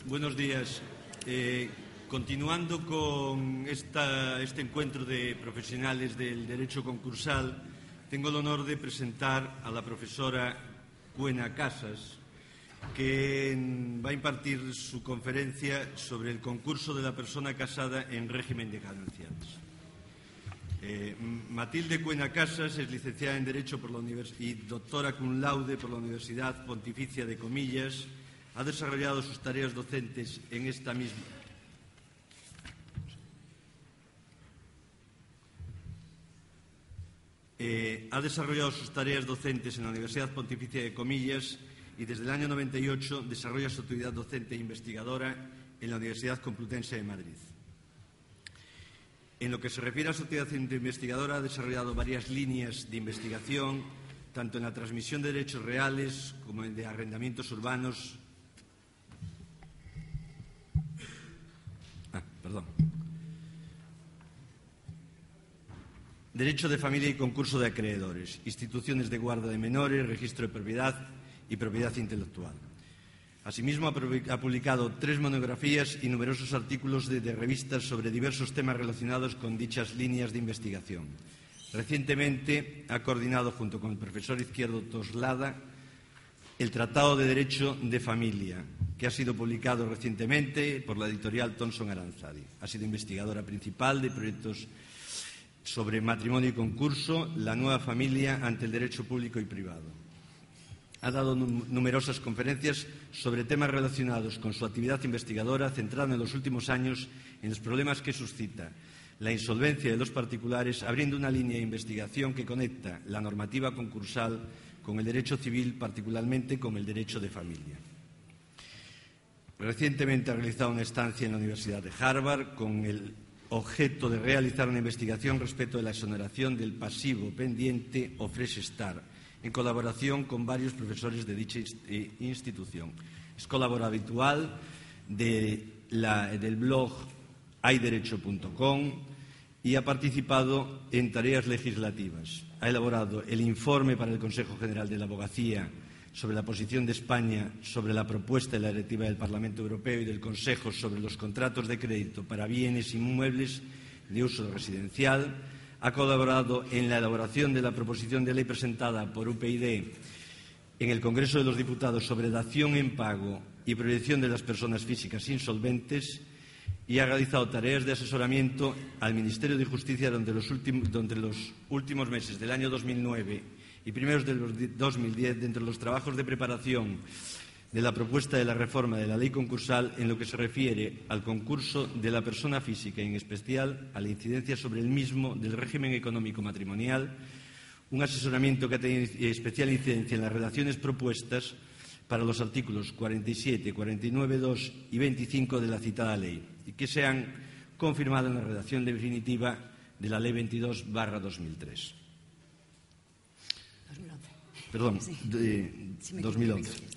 Buenos días. Continuando con este encuentro de profesionales del derecho concursal, tengo el honor de presentar a la profesora Cuena Casas, que va a impartir su conferencia sobre el concurso de la persona casada en régimen de gananciales. Matilde Cuena Casas es licenciada en Derecho y doctora cum laude por la Universidad Pontificia de Comillas. Ha desarrollado sus tareas docentes en esta misma. Ha desarrollado sus tareas docentes en la Universidad Pontificia de Comillas y desde el año 98 desarrolla su actividad docente e investigadora en la Universidad Complutense de Madrid. En lo que se refiere a su actividad investigadora, ha desarrollado varias líneas de investigación, tanto en la transmisión de derechos reales como en de arrendamientos urbanos. Derecho de familia y concurso de acreedores, instituciones de guarda de menores, registro de propiedad y propiedad intelectual. Asimismo, ha publicado 3 monografías y numerosos artículos de revistas sobre diversos temas relacionados con dichas líneas de investigación. Recientemente ha coordinado, junto con el profesor Izquierdo Toslada, el Tratado de Derecho de Familia, que ha sido publicado recientemente por la editorial Thomson Aranzadi. Ha sido investigadora principal de proyectos sobre matrimonio y concurso, la nueva familia ante el derecho público y privado. Ha dado numerosas conferencias sobre temas relacionados con su actividad investigadora, centrada en los últimos años en los problemas que suscita la insolvencia de los particulares, abriendo una línea de investigación que conecta la normativa concursal con el derecho civil, particularmente con el derecho de familia. Recientemente ha realizado una estancia en la Universidad de Harvard con el objeto de realizar una investigación respecto de la exoneración del pasivo pendiente o Fresh Start, en colaboración con varios profesores de dicha institución. Es colaboradora habitual del blog hayderecho.com y ha participado en tareas legislativas. Ha elaborado el informe para el Consejo General de la Abogacía sobre la posición de España sobre la propuesta de la directiva del Parlamento Europeo y del Consejo sobre los contratos de crédito para bienes inmuebles de uso residencial. Ha colaborado en la elaboración de la proposición de ley presentada por UPyD en el Congreso de los Diputados sobre dación en pago y protección de las personas físicas insolventes y ha realizado tareas de asesoramiento al Ministerio de Justicia durante los últimos meses del año 2009 y primeros del 2010 dentro de los trabajos de preparación de la propuesta de la reforma de la ley concursal en lo que se refiere al concurso de la persona física y en especial a la incidencia sobre el mismo del régimen económico matrimonial, un asesoramiento que ha tenido especial incidencia en las redacciones propuestas para los artículos 47, 49.2 y 25 de la citada ley y que se han confirmado en la redacción definitiva de la ley 22/2003. 2011.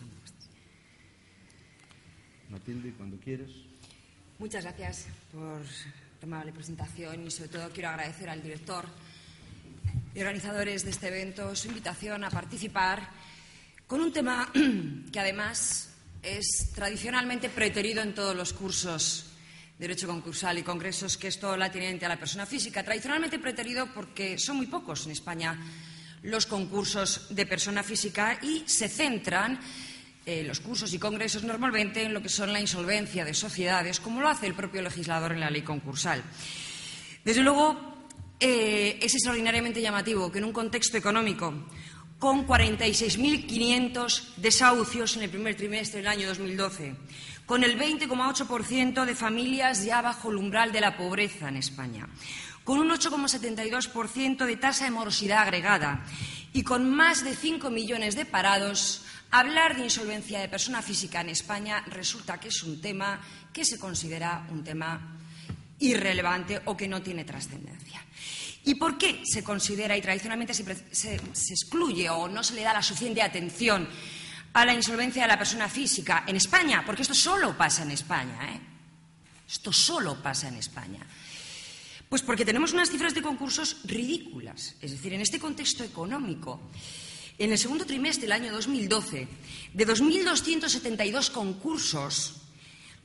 Matilde, cuando quieras. Muchas gracias por tu amable presentación y sobre todo quiero agradecer al director y organizadores de este evento su invitación a participar con un tema que además es tradicionalmente preterido en todos los cursos de Derecho Concursal y congresos, que es todo lo atinente a la persona física. Tradicionalmente preterido porque son muy pocos en España los concursos de persona física y se centran los cursos y congresos normalmente en lo que son la insolvencia de sociedades, como lo hace el propio legislador en la ley concursal. Desde luego, es extraordinariamente llamativo que en un contexto económico con 46.500 desahucios en el primer trimestre del año 2012, con el 20,8% de familias ya bajo el umbral de la pobreza en España, con un 8,72% de tasa de morosidad agregada y con más de 5 millones de parados, hablar de insolvencia de persona física en España resulta que es un tema que se considera un tema irrelevante o que no tiene trascendencia. ¿Y por qué se considera y tradicionalmente se excluye o no se le da la suficiente atención a la insolvencia de la persona física en España? Porque esto solo pasa en España, Esto solo pasa en España. Pues porque tenemos unas cifras de concursos ridículas. Es decir, en este contexto económico, en el segundo trimestre del año 2012, de 2.272 concursos,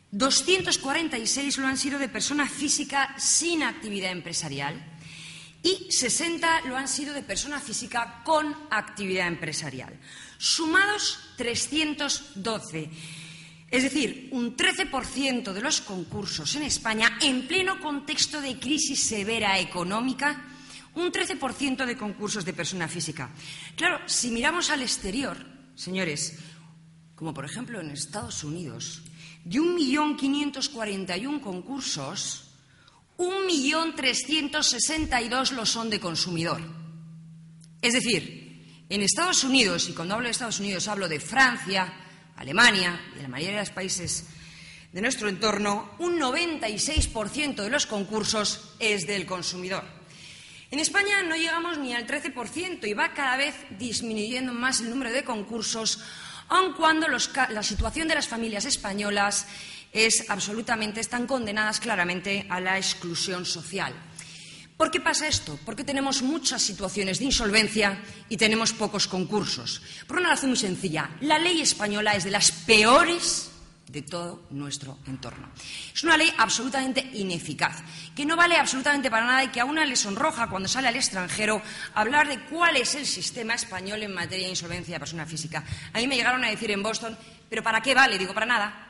246 lo han sido de persona física sin actividad empresarial y 60 lo han sido de persona física con actividad empresarial. Sumados 312. Es decir, un 13% de los concursos en España, en pleno contexto de crisis severa económica, un 13% de concursos de persona física. Claro, si miramos al exterior, señores, como por ejemplo en Estados Unidos, de 1.541.000 concursos, 1.362.000 lo son de consumidor. Es decir, en Estados Unidos, y cuando hablo de Estados Unidos hablo de Francia, Alemania y de la mayoría de los países de nuestro entorno, un 96% de los concursos es del consumidor. En España no llegamos ni al 13% y va cada vez disminuyendo más el número de concursos, aun cuando la situación de las familias españolas están condenadas claramente a la exclusión social. ¿Por qué pasa esto? Porque tenemos muchas situaciones de insolvencia y tenemos pocos concursos. Por una razón muy sencilla. La ley española es de las peores de todo nuestro entorno. Es una ley absolutamente ineficaz, que no vale absolutamente para nada y que a una le sonroja cuando sale al extranjero hablar de cuál es el sistema español en materia de insolvencia de persona física. A mí me llegaron a decir en Boston, ¿pero para qué vale? Digo, para nada.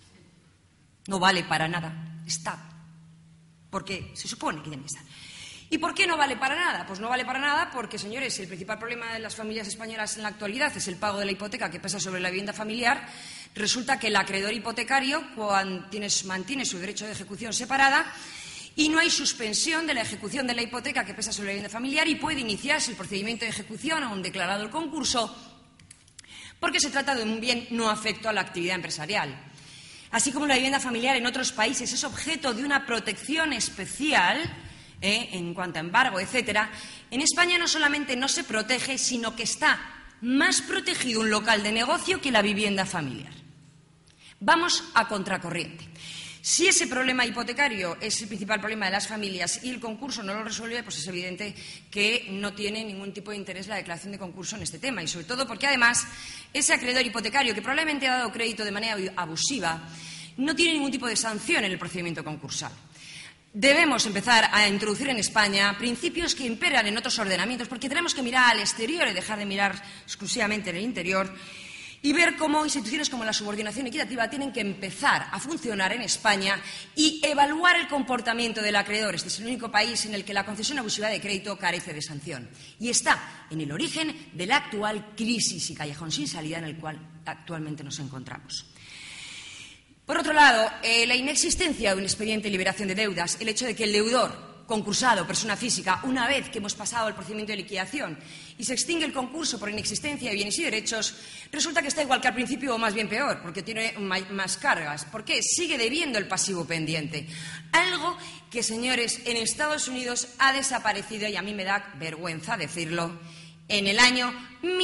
No vale para nada. Está. Porque se supone que tiene que estar. ¿Y por qué no vale para nada? Pues no vale para nada porque, señores, el principal problema de las familias españolas en la actualidad es el pago de la hipoteca que pesa sobre la vivienda familiar. Resulta que el acreedor hipotecario mantiene su derecho de ejecución separada y no hay suspensión de la ejecución de la hipoteca que pesa sobre la vivienda familiar y puede iniciarse el procedimiento de ejecución aún declarado el concurso porque se trata de un bien no afecto a la actividad empresarial. Así como la vivienda familiar en otros países es objeto de una protección especial en cuanto a embargo, etcétera, en España no solamente no se protege, sino que está más protegido un local de negocio que la vivienda familiar. Vamos a contracorriente. Si ese problema hipotecario es el principal problema de las familias y el concurso no lo resuelve, pues es evidente que no tiene ningún tipo de interés la declaración de concurso en este tema. Y sobre todo porque, además, ese acreedor hipotecario que probablemente ha dado crédito de manera abusiva no tiene ningún tipo de sanción en el procedimiento concursal. Debemos empezar a introducir en España principios que imperan en otros ordenamientos, porque tenemos que mirar al exterior y dejar de mirar exclusivamente en el interior y ver cómo instituciones como la subordinación equitativa tienen que empezar a funcionar en España y evaluar el comportamiento del acreedor. Este es el único país en el que la concesión abusiva de crédito carece de sanción y está en el origen de la actual crisis y callejón sin salida en el cual actualmente nos encontramos. Por otro lado, la inexistencia de un expediente de liberación de deudas, el hecho de que el deudor concursado, persona física, una vez que hemos pasado el procedimiento de liquidación y se extingue el concurso por inexistencia de bienes y derechos, resulta que está igual que al principio o más bien peor, porque tiene más cargas. ¿Por qué? Sigue debiendo el pasivo pendiente. Algo que, señores, en Estados Unidos ha desaparecido, y a mí me da vergüenza decirlo, en el año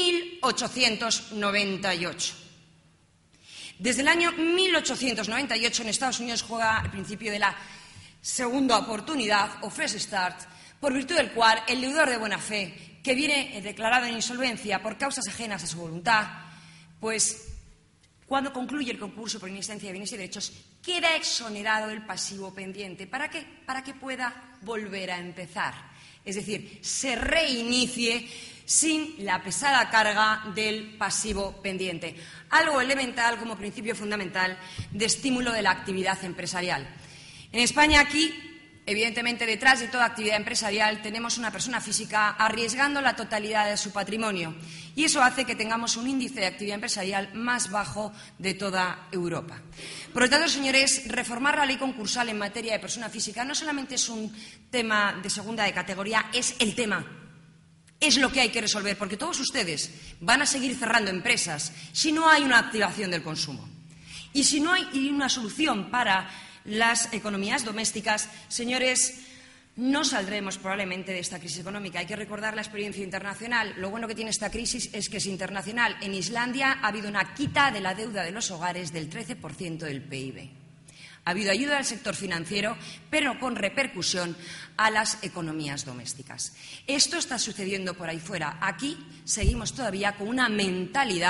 1898. Desde el año 1898 en Estados Unidos juega el principio de la segunda oportunidad o fresh start, por virtud del cual el deudor de buena fe que viene declarado en insolvencia por causas ajenas a su voluntad, pues cuando concluye el concurso por inexistencia de bienes y derechos queda exonerado del pasivo pendiente. ¿Para qué? Para que pueda volver a empezar. Es decir, se reinicie sin la pesada carga del pasivo pendiente. Algo elemental como principio fundamental de estímulo de la actividad empresarial. En España, aquí, evidentemente, detrás de toda actividad empresarial tenemos una persona física arriesgando la totalidad de su patrimonio y eso hace que tengamos un índice de actividad empresarial más bajo de toda Europa. Por lo tanto, señores, reformar la ley concursal en materia de persona física no solamente es un tema de segunda de categoría, es el tema. Es lo que hay que resolver, porque todos ustedes van a seguir cerrando empresas si no hay una activación del consumo. Y si no hay una solución para las economías domésticas, señores, no saldremos probablemente de esta crisis económica. Hay que recordar la experiencia internacional. Lo bueno que tiene esta crisis es que es internacional. En Islandia ha habido una quita de la deuda de los hogares del 13% del PIB. Ha habido ayuda al sector financiero, pero con repercusión a las economías domésticas. Esto está sucediendo por ahí fuera. Aquí seguimos todavía con una mentalidad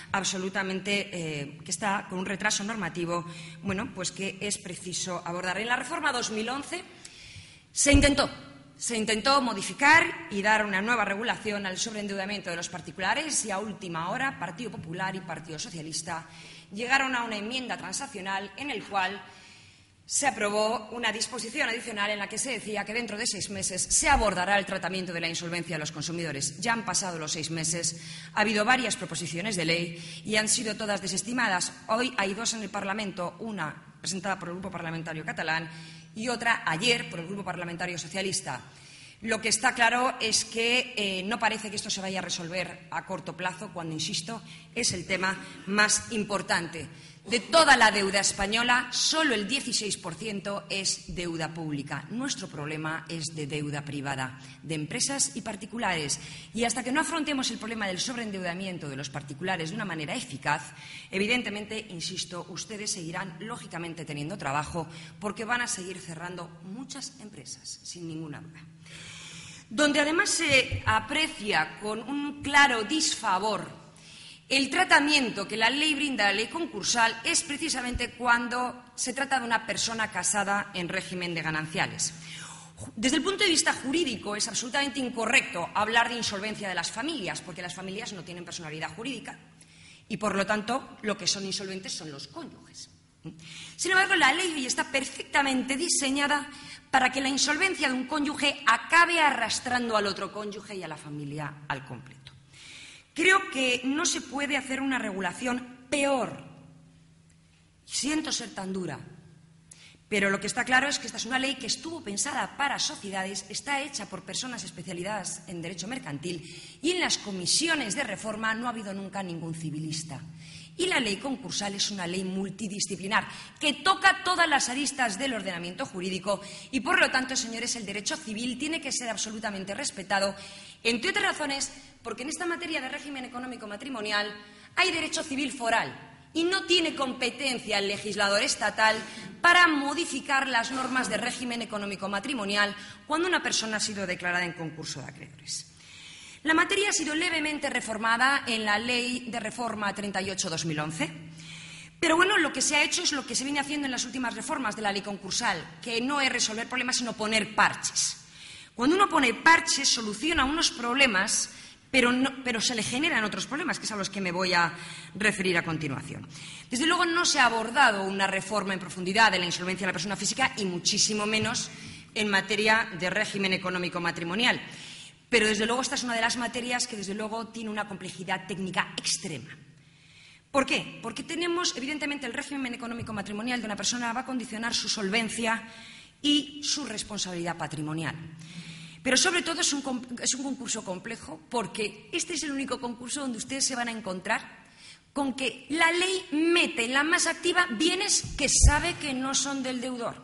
absolutamente, que está con un retraso normativo, bueno, pues que es preciso abordar. En la reforma 2011 se intentó modificar y dar una nueva regulación al sobreendeudamiento de los particulares y a última hora Partido Popular y Partido Socialista llegaron a una enmienda transaccional en el cual se aprobó una disposición adicional en la que se decía que dentro de 6 meses se abordará el tratamiento de la insolvencia de los consumidores. Ya han pasado los 6 meses, ha habido varias proposiciones de ley y han sido todas desestimadas. Hoy hay 2 en el Parlamento, una presentada por el Grupo Parlamentario Catalán y otra ayer por el Grupo Parlamentario Socialista. Lo que está claro es que no parece que esto se vaya a resolver a corto plazo, cuando, insisto, es el tema más importante. De toda la deuda española, solo el 16% es deuda pública. Nuestro problema es de deuda privada, de empresas y particulares. Y hasta que no afrontemos el problema del sobreendeudamiento de los particulares de una manera eficaz, evidentemente, insisto, ustedes seguirán lógicamente teniendo trabajo porque van a seguir cerrando muchas empresas, sin ninguna duda. Donde además se aprecia con un claro disfavor el tratamiento que la ley brinda a la ley concursal es precisamente cuando se trata de una persona casada en régimen de gananciales. Desde el punto de vista jurídico es absolutamente incorrecto hablar de insolvencia de las familias, porque las familias no tienen personalidad jurídica y, por lo tanto, lo que son insolventes son los cónyuges. Sin embargo, la ley está perfectamente diseñada para que la insolvencia de un cónyuge acabe arrastrando al otro cónyuge y a la familia al completo. Creo que no se puede hacer una regulación peor. Siento ser tan dura, pero lo que está claro es que esta es una ley que estuvo pensada para sociedades, está hecha por personas especializadas en derecho mercantil y en las comisiones de reforma no ha habido nunca ningún civilista. Y la ley concursal es una ley multidisciplinar que toca todas las aristas del ordenamiento jurídico y, por lo tanto, señores, el derecho civil tiene que ser absolutamente respetado, entre otras razones, porque en esta materia de régimen económico matrimonial hay derecho civil foral y no tiene competencia el legislador estatal para modificar las normas de régimen económico matrimonial cuando una persona ha sido declarada en concurso de acreedores. La materia ha sido levemente reformada en la Ley de Reforma 38/2011, pero bueno, lo que se ha hecho es lo que se viene haciendo en las últimas reformas de la ley concursal, que no es resolver problemas, sino poner parches. Cuando uno pone parches, soluciona unos problemas, pero se le generan otros problemas, que es a los que me voy a referir a continuación. Desde luego, no se ha abordado una reforma en profundidad de la insolvencia de la persona física y muchísimo menos en materia de régimen económico matrimonial. Pero, desde luego, esta es una de las materias que, desde luego, tiene una complejidad técnica extrema. ¿Por qué? Porque tenemos, evidentemente, el régimen económico matrimonial de una persona va a condicionar su solvencia y su responsabilidad patrimonial. Pero, sobre todo, es un concurso complejo porque este es el único concurso donde ustedes se van a encontrar con que la ley mete en la masa activa bienes que sabe que no son del deudor.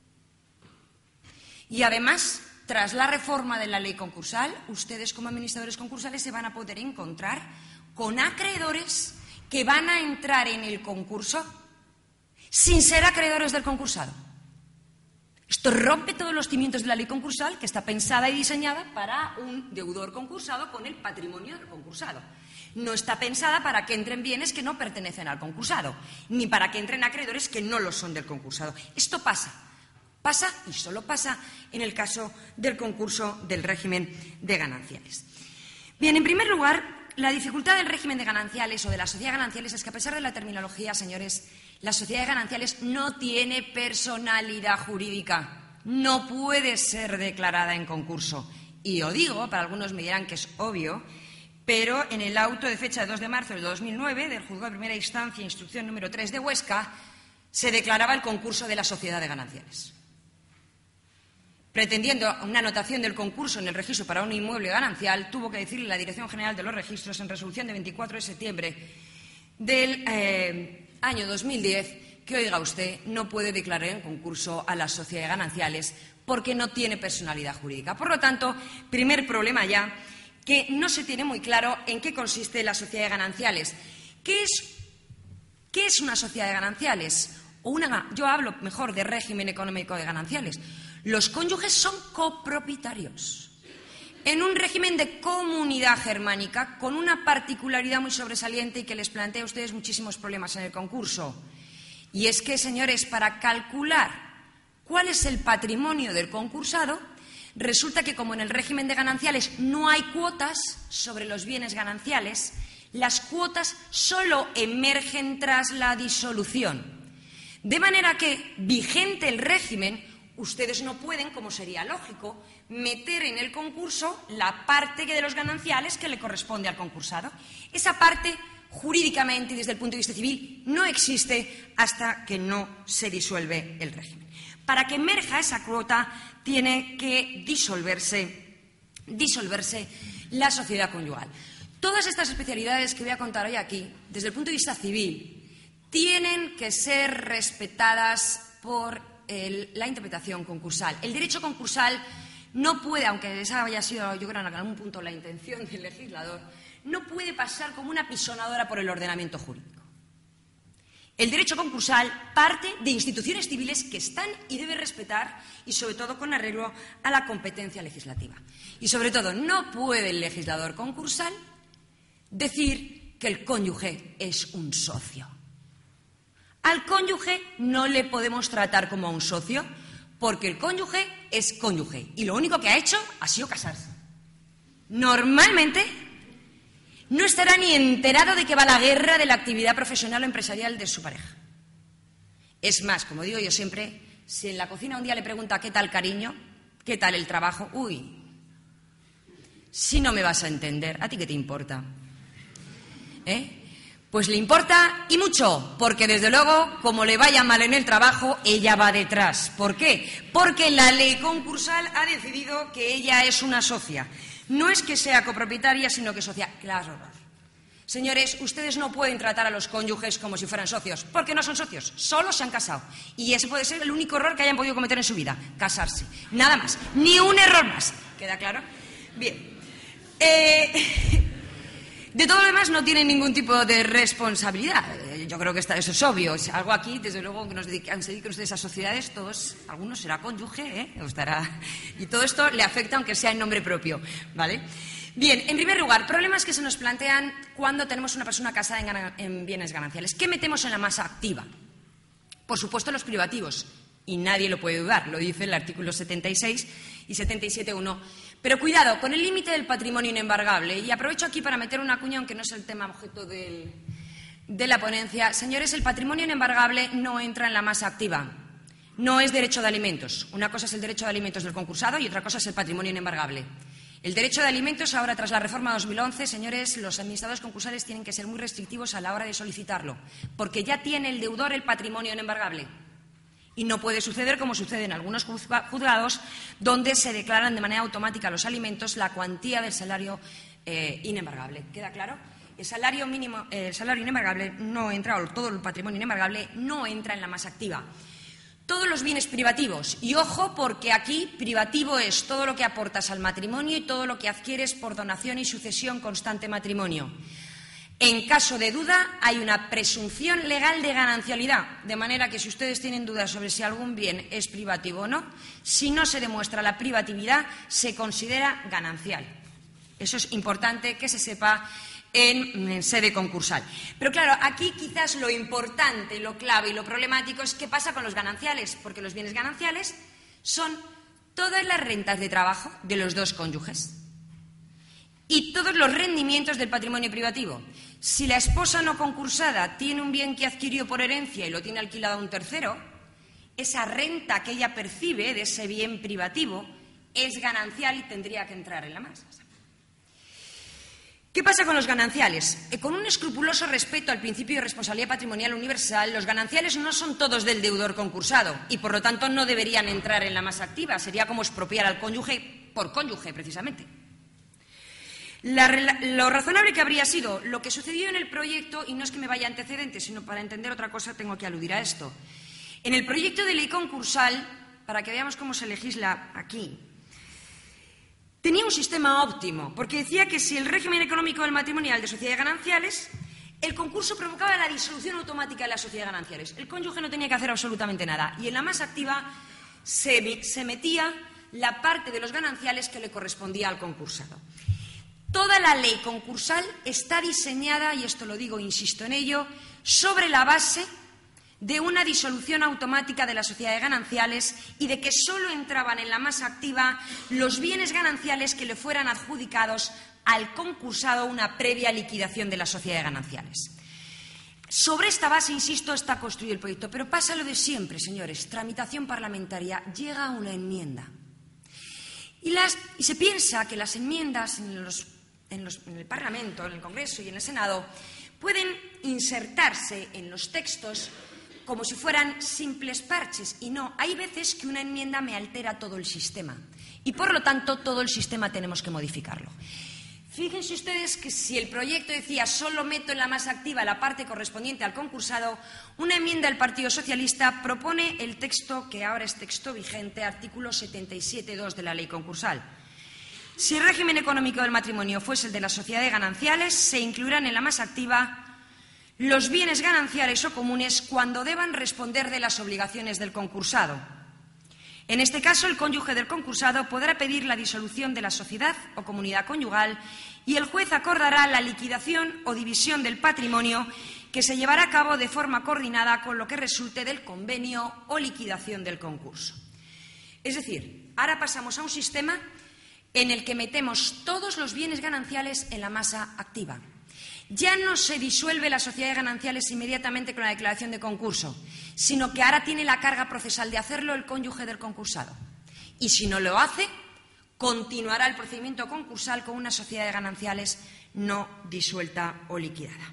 Y, además, tras la reforma de la ley concursal, ustedes como administradores concursales se van a poder encontrar con acreedores que van a entrar en el concurso sin ser acreedores del concursado. Esto rompe todos los cimientos de la ley concursal, que está pensada y diseñada para un deudor concursado con el patrimonio del concursado. No está pensada para que entren bienes que no pertenecen al concursado, ni para que entren acreedores que no lo son del concursado. Esto pasa y solo pasa en el caso del concurso del régimen de gananciales. Bien, en primer lugar, la dificultad del régimen de gananciales o de la sociedad de gananciales es que, a pesar de la terminología, señores, la sociedad de gananciales no tiene personalidad jurídica, no puede ser declarada en concurso. Y lo digo, para algunos me dirán que es obvio, pero en el auto de fecha de 2 de marzo del 2009 del Juzgado de Primera Instancia, instrucción número 3 de Huesca, se declaraba el concurso de la sociedad de gananciales. Pretendiendo una anotación del concurso en el registro para un inmueble ganancial, tuvo que decirle la Dirección General de los Registros, en resolución de 24 de septiembre del año 2010, que, oiga usted, no puede declarar en concurso a la sociedad de gananciales porque no tiene personalidad jurídica. Por lo tanto, primer problema ya, que no se tiene muy claro en qué consiste la sociedad de gananciales. ¿Qué es una sociedad de gananciales? Yo hablo mejor de régimen económico de gananciales. Los cónyuges son copropietarios. en un régimen de comunidad germánica con una particularidad muy sobresaliente y que les plantea a ustedes muchísimos problemas en el concurso. Y es que, señores, para calcular cuál es el patrimonio del concursado, resulta que como en el régimen de gananciales no hay cuotas sobre los bienes gananciales, las cuotas solo emergen tras la disolución. De manera que, vigente el régimen, ustedes no pueden, como sería lógico, meter en el concurso la parte de los gananciales que le corresponde al concursado. Esa parte, jurídicamente y desde el punto de vista civil, no existe hasta que no se disuelve el régimen. Para que emerja esa cuota, tiene que disolverse la sociedad conyugal. Todas estas especialidades que voy a contar hoy aquí, desde el punto de vista civil, tienen que ser respetadas por la interpretación concursal. El derecho concursal no puede, aunque esa haya sido, yo creo, en algún punto la intención del legislador, no puede pasar como una pisonadora por el ordenamiento jurídico. El derecho concursal parte de instituciones civiles que están y debe respetar, y sobre todo con arreglo a la competencia legislativa. Y sobre todo, no puede el legislador concursal decir que el cónyuge es un socio. Al cónyuge no le podemos tratar como a un socio porque el cónyuge es cónyuge y lo único que ha hecho ha sido casarse. Normalmente no estará ni enterado de que va la guerra de la actividad profesional o empresarial de su pareja. Es más, como digo yo siempre, si en la cocina un día le pregunta ¿qué tal, cariño? ¿Qué tal el trabajo? Uy, si no me vas a entender, ¿a ti qué te importa? Pues le importa y mucho, porque desde luego, como le vaya mal en el trabajo, ella va detrás. ¿Por qué? Porque la ley concursal ha decidido que ella es una socia. No es que sea copropietaria, sino que socia. Claro. Señores, ustedes no pueden tratar a los cónyuges como si fueran socios, porque no son socios, solo se han casado. Y ese puede ser el único error que hayan podido cometer en su vida, casarse. Nada más, ni un error más. ¿Queda claro? Bien. De todo lo demás no tienen ningún tipo de responsabilidad. Yo creo que eso es obvio. Si algo aquí, desde luego, que se dediquen ustedes a sociedades, todos, algunos será cónyuge, y todo esto le afecta aunque sea en nombre propio, ¿vale? Bien, en primer lugar, problemas que se nos plantean cuando tenemos una persona casada en bienes gananciales. ¿Qué metemos en la masa activa? Por supuesto, los privativos, y nadie lo puede dudar, lo dice el artículo 76 y 77.1. Pero cuidado, con el límite del patrimonio inembargable, y aprovecho aquí para meter una cuña, aunque no es el tema objeto de la ponencia. Señores, el patrimonio inembargable no entra en la masa activa, no es derecho de alimentos. Una cosa es el derecho de alimentos del concursado y otra cosa es el patrimonio inembargable. El derecho de alimentos, ahora tras la reforma 2011, señores, los administradores concursales tienen que ser muy restrictivos a la hora de solicitarlo, porque ya tiene el deudor el patrimonio inembargable. Y no puede suceder como sucede en algunos juzgados, donde se declaran de manera automática los alimentos la cuantía del salario inembargable. ¿Queda claro? El salario mínimo, el salario inembargable no entra, o todo el patrimonio inembargable no entra en la masa activa. Todos los bienes privativos, y ojo, porque aquí privativo es todo lo que aportas al matrimonio y todo lo que adquieres por donación y sucesión constante matrimonio. En caso de duda, hay una presunción legal de ganancialidad, de manera que si ustedes tienen dudas sobre si algún bien es privativo o no, si no se demuestra la privatividad, se considera ganancial. Eso es importante que se sepa en sede concursal. Pero claro, aquí quizás lo importante, lo clave y lo problemático es qué pasa con los gananciales, porque los bienes gananciales son todas las rentas de trabajo de los dos cónyuges y todos los rendimientos del patrimonio privativo. Si la esposa no concursada tiene un bien que adquirió por herencia y lo tiene alquilado a un tercero, esa renta que ella percibe de ese bien privativo es ganancial y tendría que entrar en la masa. ¿Qué pasa con los gananciales? Con un escrupuloso respeto al principio de responsabilidad patrimonial universal, los gananciales no son todos del deudor concursado y, por lo tanto, no deberían entrar en la masa activa. Sería como expropiar al cónyuge por cónyuge, precisamente. Lo razonable que habría sido lo que sucedió en el proyecto, y no es que me vaya antecedentes, sino para entender otra cosa tengo que aludir a esto. En el proyecto de ley concursal, para que veamos cómo se legisla aquí, tenía un sistema óptimo, porque decía que si el régimen económico del matrimonial de sociedades gananciales, el concurso provocaba la disolución automática de las sociedades gananciales. El cónyuge no tenía que hacer absolutamente nada. Y en la masa activa se metía la parte de los gananciales que le correspondía al concursado. Toda la ley concursal está diseñada, y esto lo digo, insisto en ello, sobre la base de una disolución automática de la sociedad de gananciales y de que solo entraban en la masa activa los bienes gananciales que le fueran adjudicados al concursado una previa liquidación de la sociedad de gananciales. Sobre esta base, insisto, está construido el proyecto. Pero pasa lo de siempre, señores. Tramitación parlamentaria. Llega una enmienda. Y se piensa que las enmiendas en el Parlamento, en el Congreso y en el Senado pueden insertarse en los textos como si fueran simples parches. Y no, hay veces que una enmienda me altera todo el sistema. Y, por lo tanto, todo el sistema tenemos que modificarlo. Fíjense ustedes que si el proyecto decía solo meto en la masa activa la parte correspondiente al concursado, una enmienda del Partido Socialista propone el texto que ahora es texto vigente, artículo 77.2 de la ley concursal. Si el régimen económico del matrimonio fuese el de la sociedad de gananciales, se incluirán en la masa activa los bienes gananciales o comunes cuando deban responder de las obligaciones del concursado. En este caso, el cónyuge del concursado podrá pedir la disolución de la sociedad o comunidad conyugal y el juez acordará la liquidación o división del patrimonio que se llevará a cabo de forma coordinada con lo que resulte del convenio o liquidación del concurso. Es decir, ahora pasamos a un sistema en el que metemos todos los bienes gananciales en la masa activa. Ya no se disuelve la sociedad de gananciales inmediatamente con la declaración de concurso, sino que ahora tiene la carga procesal de hacerlo el cónyuge del concursado. Y si no lo hace, continuará el procedimiento concursal con una sociedad de gananciales no disuelta o liquidada.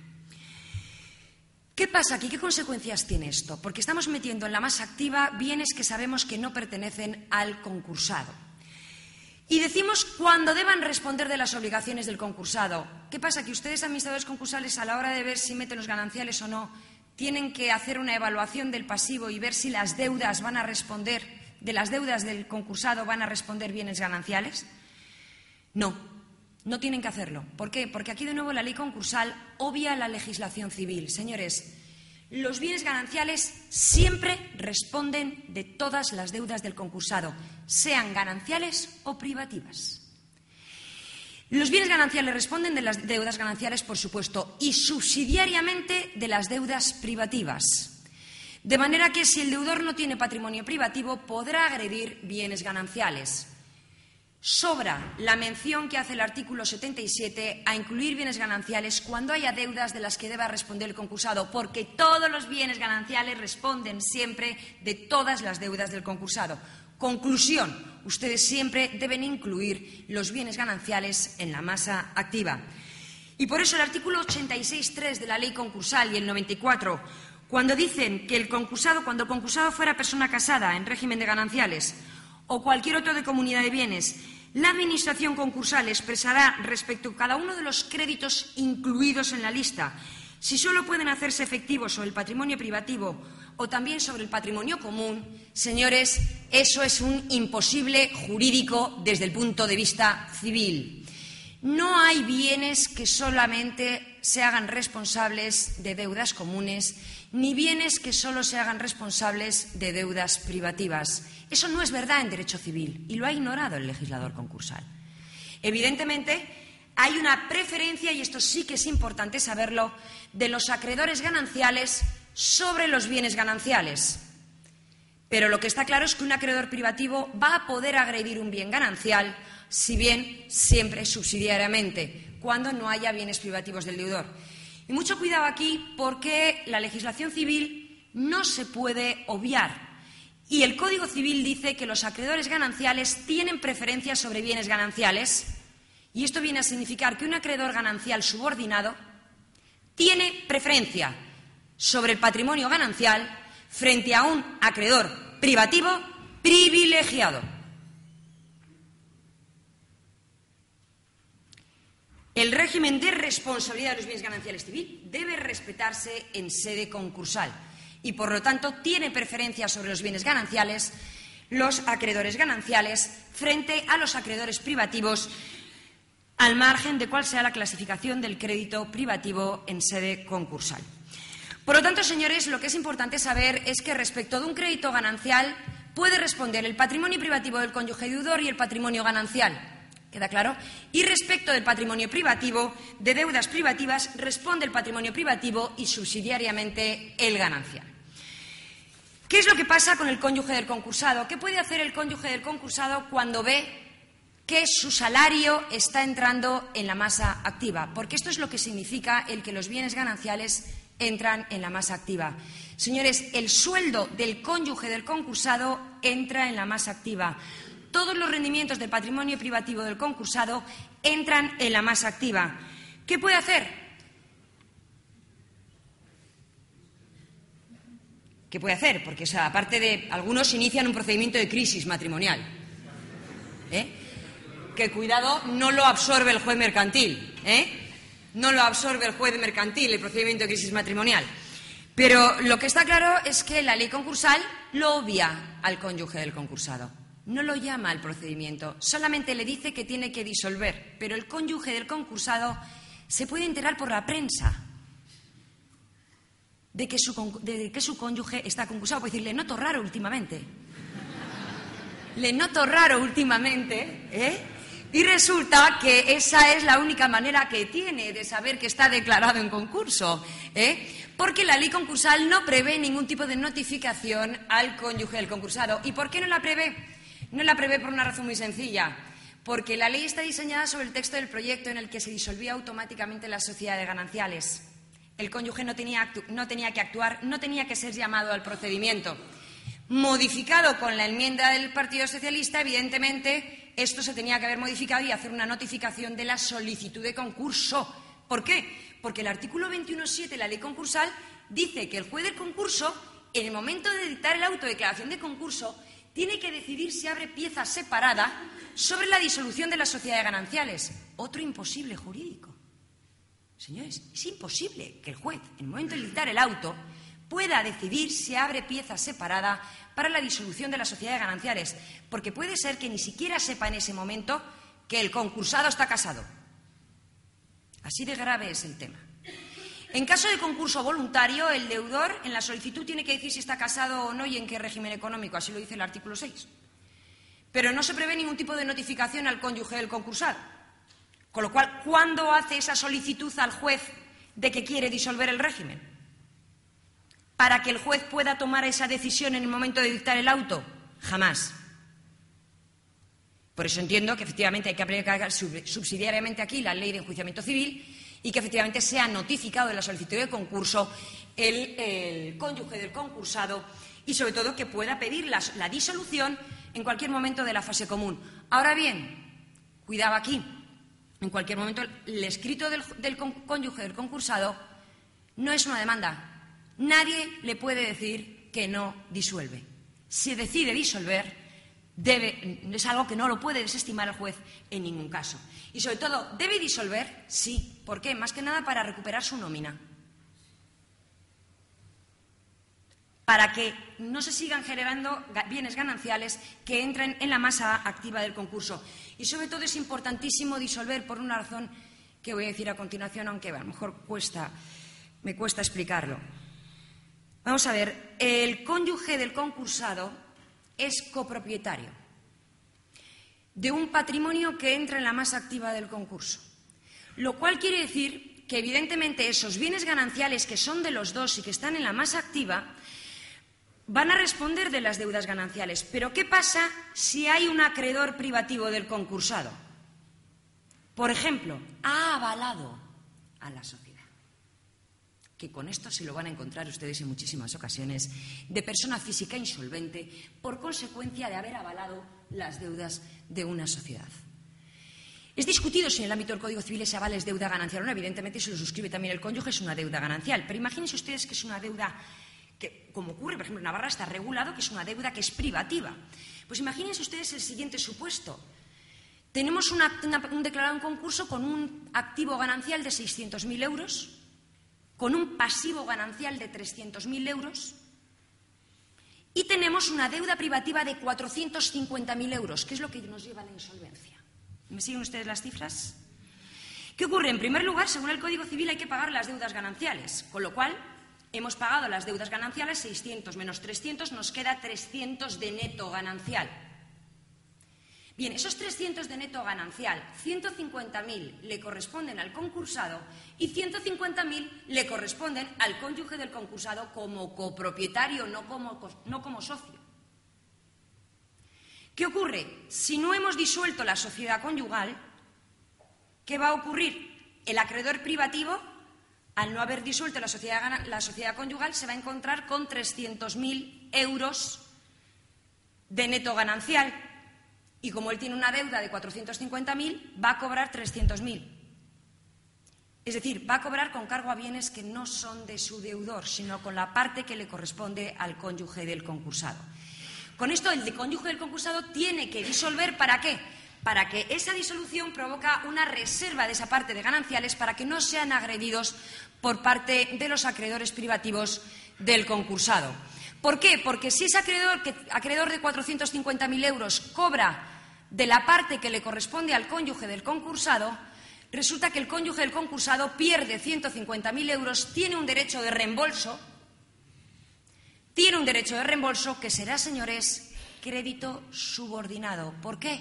¿Qué pasa aquí? ¿Qué consecuencias tiene esto? Porque estamos metiendo en la masa activa bienes que sabemos que no pertenecen al concursado. Y decimos cuando deban responder de las obligaciones del concursado. ¿Qué pasa? Que ustedes, administradores concursales, a la hora de ver si meten los gananciales o no, tienen que hacer una evaluación del pasivo y ver si las deudas van a responder, de las deudas del concursado van a responder bienes gananciales. No, no tienen que hacerlo. ¿Por qué? Porque aquí de nuevo la ley concursal obvia la legislación civil. Señores, los bienes gananciales siempre responden de todas las deudas del concursado, sean gananciales o privativas. Los bienes gananciales responden de las deudas gananciales, por supuesto, y subsidiariamente de las deudas privativas. De manera que si el deudor no tiene patrimonio privativo, podrá agredir bienes gananciales. Sobra la mención que hace el artículo 77 a incluir bienes gananciales cuando haya deudas de las que deba responder el concursado, porque todos los bienes gananciales responden siempre de todas las deudas del concursado. Conclusión, ustedes siempre deben incluir los bienes gananciales en la masa activa. Y por eso el artículo 86.3 de la ley concursal y el 94, cuando dicen que cuando el concursado fuera persona casada en régimen de gananciales o cualquier otro de comunidad de bienes, la Administración concursal expresará respecto a cada uno de los créditos incluidos en la lista si solo pueden hacerse efectivos sobre el patrimonio privativo o también sobre el patrimonio común. Señores, eso es un imposible jurídico desde el punto de vista civil. No hay bienes que solamente se hagan responsables de deudas comunes, ni bienes que solo se hagan responsables de deudas privativas. Eso no es verdad en derecho civil y lo ha ignorado el legislador concursal. Evidentemente, hay una preferencia, y esto sí que es importante saberlo, de los acreedores gananciales sobre los bienes gananciales. Pero lo que está claro es que un acreedor privativo va a poder agredir un bien ganancial, si bien siempre subsidiariamente, cuando no haya bienes privativos del deudor. Y mucho cuidado aquí, porque la legislación civil no se puede obviar. Y el Código Civil dice que los acreedores gananciales tienen preferencia sobre bienes gananciales, y esto viene a significar que un acreedor ganancial subordinado tiene preferencia sobre el patrimonio ganancial frente a un acreedor privativo privilegiado. El régimen de responsabilidad de los bienes gananciales civil debe respetarse en sede concursal y, por lo tanto, tiene preferencia sobre los bienes gananciales los acreedores gananciales frente a los acreedores privativos, al margen de cuál sea la clasificación del crédito privativo en sede concursal. Por lo tanto, señores, lo que es importante saber es que respecto de un crédito ganancial, puede responder el patrimonio privativo del cónyuge deudor y el patrimonio ganancial. ¿Queda claro? Y respecto del patrimonio privativo, de deudas privativas, responde el patrimonio privativo y subsidiariamente el ganancial. ¿Qué es lo que pasa con el cónyuge del concursado? ¿Qué puede hacer el cónyuge del concursado cuando ve que su salario está entrando en la masa activa? Porque esto es lo que significa el que los bienes gananciales entran en la masa activa. Señores, el sueldo del cónyuge del concursado entra en la masa activa. Todos los rendimientos del patrimonio privativo del concursado entran en la masa activa. ¿Qué puede hacer? ¿Qué puede hacer? Porque, aparte de algunos inician un procedimiento de crisis matrimonial. Que cuidado, no lo absorbe el juez mercantil. No lo absorbe el juez mercantil, el procedimiento de crisis matrimonial. Pero lo que está claro es que la ley concursal lo obvia al cónyuge del concursado. No lo llama al procedimiento, solamente le dice que tiene que disolver. Pero el cónyuge del concursado se puede enterar por la prensa de que su cónyuge está concursado. Puede decir, le noto raro últimamente. Le noto raro últimamente, Y resulta que esa es la única manera que tiene de saber que está declarado en concurso, porque la ley concursal no prevé ningún tipo de notificación al cónyuge del concursado. ¿Y por qué no la prevé? No la prevé por una razón muy sencilla, porque la ley está diseñada sobre el texto del proyecto en el que se disolvía automáticamente la sociedad de gananciales. El cónyuge no tenía que actuar, no tenía que ser llamado al procedimiento. Modificado con la enmienda del Partido Socialista, evidentemente, esto se tenía que haber modificado y hacer una notificación de la solicitud de concurso. ¿Por qué? Porque el artículo 21.7 de la ley concursal dice que el juez del concurso, en el momento de dictar el auto de declaración de concurso, tiene que decidir si abre pieza separada sobre la disolución de la sociedad de gananciales. Otro imposible jurídico. Señores, es imposible que el juez, en el momento de dictar el auto, pueda decidir si abre pieza separada para la disolución de la sociedad de gananciales, porque puede ser que ni siquiera sepa en ese momento que el concursado está casado. Así de grave es el tema. En caso de concurso voluntario, el deudor en la solicitud tiene que decir si está casado o no y en qué régimen económico, así lo dice el artículo 6. Pero no se prevé ningún tipo de notificación al cónyuge del concursado. Con lo cual, ¿cuándo hace esa solicitud al juez de que quiere disolver el régimen? ¿Para que el juez pueda tomar esa decisión en el momento de dictar el auto? Jamás. Por eso entiendo que efectivamente hay que aplicar subsidiariamente aquí la ley de enjuiciamiento civil y que efectivamente sea notificado de la solicitud de concurso el cónyuge del concursado y sobre todo que pueda pedir la disolución en cualquier momento de la fase común. Ahora bien, cuidado aquí. En cualquier momento, el escrito del cónyuge del concursado no es una demanda. Nadie le puede decir que no disuelve. Si decide disolver, es algo que no lo puede desestimar el juez en ningún caso. Y sobre todo, ¿debe disolver? Sí. ¿Por qué? Más que nada para recuperar su nómina. Para que no se sigan generando bienes gananciales que entren en la masa activa del concurso. Y sobre todo es importantísimo disolver por una razón que voy a decir a continuación, aunque a lo mejor me cuesta explicarlo. Vamos a ver, el cónyuge del concursado es copropietario de un patrimonio que entra en la masa activa del concurso, lo cual quiere decir que evidentemente esos bienes gananciales que son de los dos y que están en la masa activa van a responder de las deudas gananciales. Pero ¿qué pasa si hay un acreedor privativo del concursado? Por ejemplo, ha avalado a la sociedad. Que con esto se lo van a encontrar ustedes en muchísimas ocasiones, de persona física insolvente por consecuencia de haber avalado las deudas de una sociedad. Es discutido si en el ámbito del Código Civil ese aval es deuda ganancial o no. Evidentemente, si lo suscribe también el cónyuge, es una deuda ganancial. Pero imagínense ustedes que es una deuda que, como ocurre, por ejemplo, en Navarra está regulado que es una deuda que es privativa. Pues imagínense ustedes el siguiente supuesto. Tenemos un declarado en concurso con un activo ganancial de 600.000 euros, con un pasivo ganancial de 300.000 euros y tenemos una deuda privativa de 450.000 euros, que es lo que nos lleva a la insolvencia. ¿Me siguen ustedes las cifras? ¿Qué ocurre? En primer lugar, según el Código Civil hay que pagar las deudas gananciales, con lo cual Hemos pagado las deudas gananciales, 600 menos 300, nos queda 300 de neto ganancial. Bien, esos 300 de neto ganancial, 150.000 le corresponden al concursado y 150.000 le corresponden al cónyuge del concursado como copropietario, no como socio. ¿Qué ocurre? Si no hemos disuelto la sociedad conyugal, ¿qué va a ocurrir? El acreedor privativo, al no haber disuelto la sociedad conyugal, se va a encontrar con 300.000 euros de neto ganancial. Y como él tiene una deuda de 450.000, va a cobrar 300.000. Es decir, va a cobrar con cargo a bienes que no son de su deudor, sino con la parte que le corresponde al cónyuge del concursado. Con esto, el cónyuge del concursado tiene que disolver, ¿para qué? Para que esa disolución provoca una reserva de esa parte de gananciales para que no sean agredidos por parte de los acreedores privativos del concursado. ¿Por qué? Porque si ese acreedor de 450.000 euros cobra de la parte que le corresponde al cónyuge del concursado, resulta que el cónyuge del concursado pierde 150.000 euros, tiene un derecho de reembolso, que será, señores, crédito subordinado. ¿Por qué?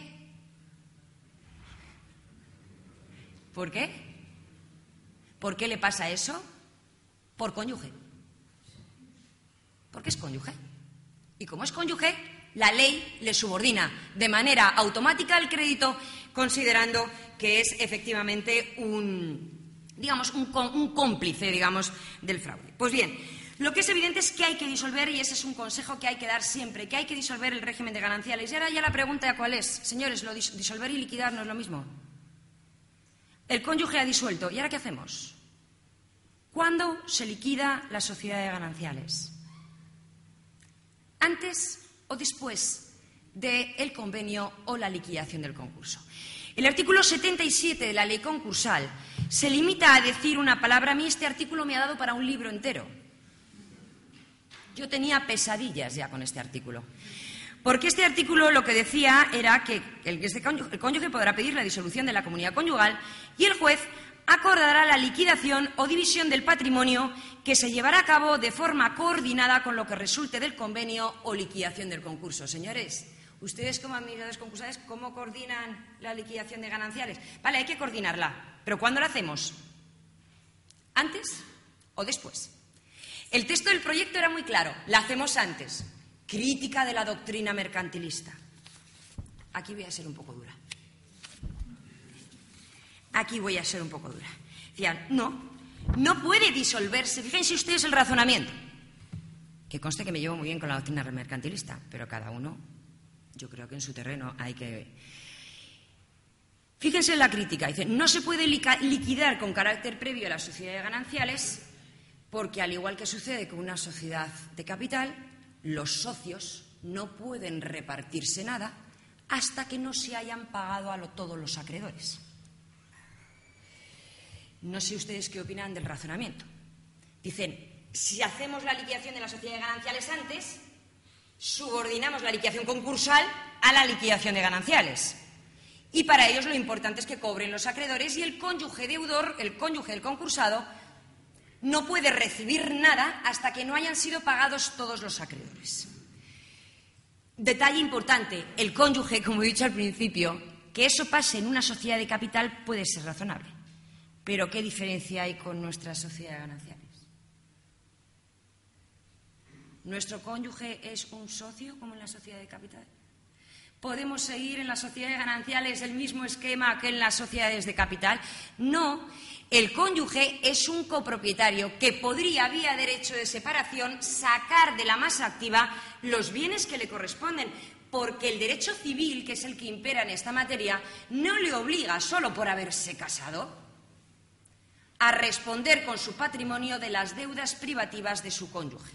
¿Por qué? ¿Por qué le pasa eso? Por cónyuge. Porque es cónyuge. Y como es cónyuge, la ley le subordina de manera automática el crédito, considerando que es efectivamente un cómplice, del fraude. Pues bien, lo que es evidente es que hay que disolver, y ese es un consejo que hay que dar siempre, que hay que disolver el régimen de gananciales. Y ahora ya la pregunta, ¿cuál es? Señores, disolver y liquidar no es lo mismo. El cónyuge ha disuelto. ¿Y ahora qué hacemos? ¿Cuándo se liquida la sociedad de gananciales? ¿Antes o después del convenio o la liquidación del concurso? El artículo 77 de la ley concursal se limita a decir una palabra. A mí este artículo me ha dado para un libro entero. Yo tenía pesadillas ya con este artículo. Porque este artículo lo que decía era que el cónyuge podrá pedir la disolución de la comunidad conyugal y el juez acordará la liquidación o división del patrimonio que se llevará a cabo de forma coordinada con lo que resulte del convenio o liquidación del concurso. Señores, ustedes como administradores concursales, ¿cómo coordinan la liquidación de gananciales? Vale, hay que coordinarla, pero ¿cuándo la hacemos? ¿Antes o después? El texto del proyecto era muy claro, la hacemos antes. Crítica de la doctrina mercantilista. Aquí voy a ser un poco dura. Decían, no puede disolverse. Fíjense ustedes el razonamiento. Que conste que me llevo muy bien con la doctrina mercantilista, pero cada uno, yo creo que en su terreno hay que... Fíjense en la crítica. Dice, no se puede liquidar con carácter previo a la sociedad de gananciales porque, al igual que sucede con una sociedad de capital, los socios no pueden repartirse nada hasta que no se hayan pagado a todos los acreedores. No sé ustedes qué opinan del razonamiento. Dicen, si hacemos la liquidación de la sociedad de gananciales antes, subordinamos la liquidación concursal a la liquidación de gananciales. Y para ellos lo importante es que cobren los acreedores y el cónyuge deudor, el cónyuge del concursado, no puede recibir nada hasta que no hayan sido pagados todos los acreedores. Detalle importante, el cónyuge, como he dicho al principio, que eso pase en una sociedad de capital puede ser razonable. Pero ¿qué diferencia hay con nuestra sociedad de gananciales? ¿Nuestro cónyuge es un socio como en la sociedad de capital? ¿Podemos seguir en la sociedad de gananciales el mismo esquema que en las sociedades de capital? No. El cónyuge es un copropietario que podría, vía derecho de separación, sacar de la masa activa los bienes que le corresponden, porque el derecho civil, que es el que impera en esta materia, no le obliga, solo por haberse casado, a responder con su patrimonio de las deudas privativas de su cónyuge.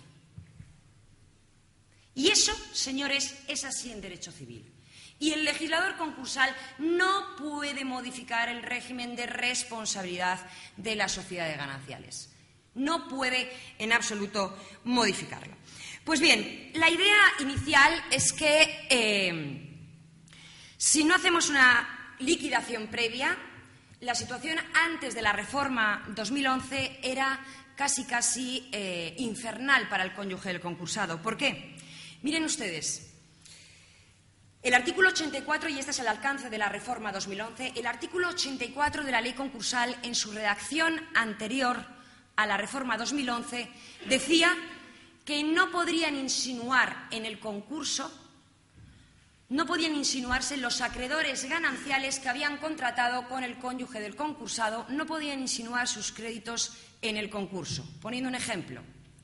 Y eso, señores, es así en derecho civil. Y el legislador concursal no puede modificar el régimen de responsabilidad de la sociedad de gananciales. No puede en absoluto modificarlo. Pues bien, la idea inicial es que si no hacemos una liquidación previa, la situación antes de la reforma 2011 era casi infernal para el cónyuge del concursado. ¿Por qué? Miren ustedes, el artículo 84, y este es el alcance de la reforma 2011, el artículo 84 de la ley concursal, en su redacción anterior a la reforma 2011, decía que no podrían insinuar en el concurso, no podían insinuarse los acreedores gananciales que habían contratado con el cónyuge del concursado, no podían insinuar sus créditos en el concurso. Poniendo un ejemplo,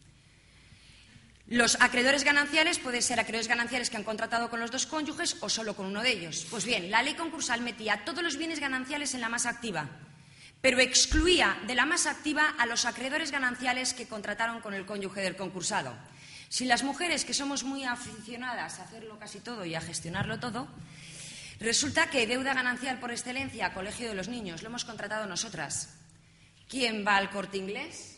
los acreedores gananciales pueden ser acreedores gananciales que han contratado con los dos cónyuges o solo con uno de ellos. Pues bien, la ley concursal metía todos los bienes gananciales en la masa activa, pero excluía de la masa activa a los acreedores gananciales que contrataron con el cónyuge del concursado. Si las mujeres, que somos muy aficionadas a hacerlo casi todo y a gestionarlo todo, resulta que deuda ganancial por excelencia, Colegio de los Niños, lo hemos contratado nosotras. ¿Quién va al Corte Inglés?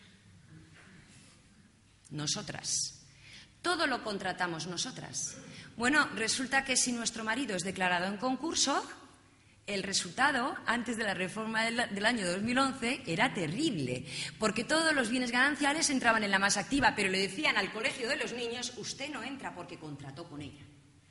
Nosotras. Todo lo contratamos nosotras. Bueno, resulta que si nuestro marido es declarado en concurso, el resultado, antes de la reforma del año 2011, era terrible, porque todos los bienes gananciales entraban en la masa activa, pero le decían al Colegio de los Niños, usted no entra porque contrató con ella.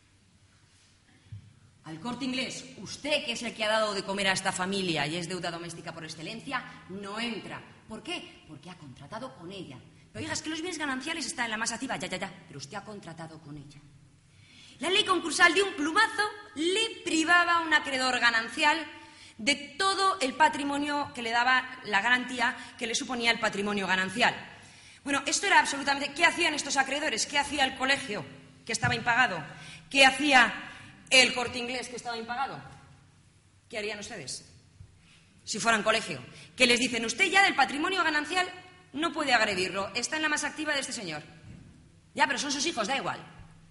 Al Corte Inglés, usted, que es el que ha dado de comer a esta familia y es deuda doméstica por excelencia, no entra. ¿Por qué? Porque ha contratado con ella. Pero oiga, es que los bienes gananciales están en la masa activa, ya, pero usted ha contratado con ella. La ley concursal de un plumazo le privaba a un acreedor ganancial de todo el patrimonio que le daba la garantía que le suponía el patrimonio ganancial. Bueno, esto era absolutamente... ¿Qué hacían estos acreedores? ¿Qué hacía el colegio, que estaba impagado? ¿Qué hacía el Corte Inglés, que estaba impagado? ¿Qué harían ustedes si fueran colegio? Que les dicen, usted ya del patrimonio ganancial no puede agredirlo, está en la masa activa de este señor. Ya, pero son sus hijos, da igual.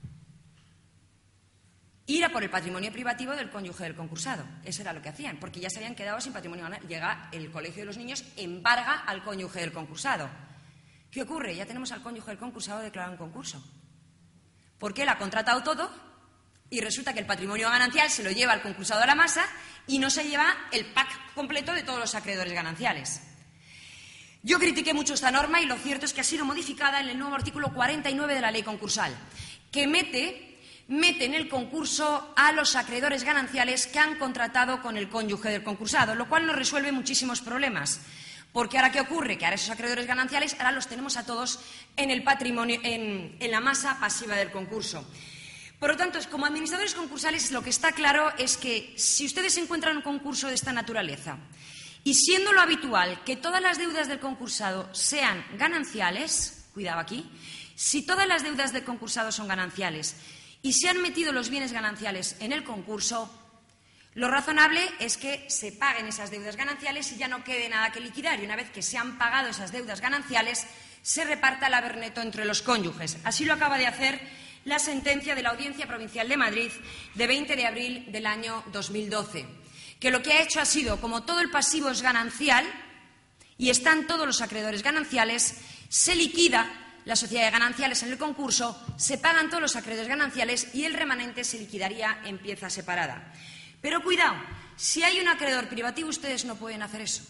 Ir a por el patrimonio privativo del cónyuge del concursado. Eso era lo que hacían, porque ya se habían quedado sin patrimonio ganancial. Llega el Colegio de los Niños, embarga al cónyuge del concursado. ¿Qué ocurre? Ya tenemos al cónyuge del concursado declarado en concurso. Porque él ha contratado todo y resulta que el patrimonio ganancial se lo lleva al concursado a la masa y no se lleva el pack completo de todos los acreedores gananciales. Yo critiqué mucho esta norma y lo cierto es que ha sido modificada en el nuevo artículo 49 de la ley concursal, que mete en el concurso a los acreedores gananciales que han contratado con el cónyuge del concursado, lo cual nos resuelve muchísimos problemas. Porque ahora, ¿qué ocurre? Que ahora esos acreedores gananciales ahora los tenemos a todos en el patrimonio, en la masa pasiva del concurso. Por lo tanto, como administradores concursales, lo que está claro es que si ustedes encuentran un concurso de esta naturaleza y siendo lo habitual que todas las deudas del concursado sean gananciales, cuidado aquí, si todas las deudas del concursado son gananciales y se han metido los bienes gananciales en el concurso, lo razonable es que se paguen esas deudas gananciales y ya no quede nada que liquidar. Y una vez que se han pagado esas deudas gananciales, se reparta el haber neto entre los cónyuges. Así lo acaba de hacer la sentencia de la Audiencia Provincial de Madrid de 20 de abril del año 2012, que lo que ha hecho ha sido, como todo el pasivo es ganancial y están todos los acreedores gananciales, se liquida la sociedad de gananciales en el concurso, se pagan todos los acreedores gananciales y el remanente se liquidaría en pieza separada. Pero cuidado, si hay un acreedor privativo, ustedes no pueden hacer eso.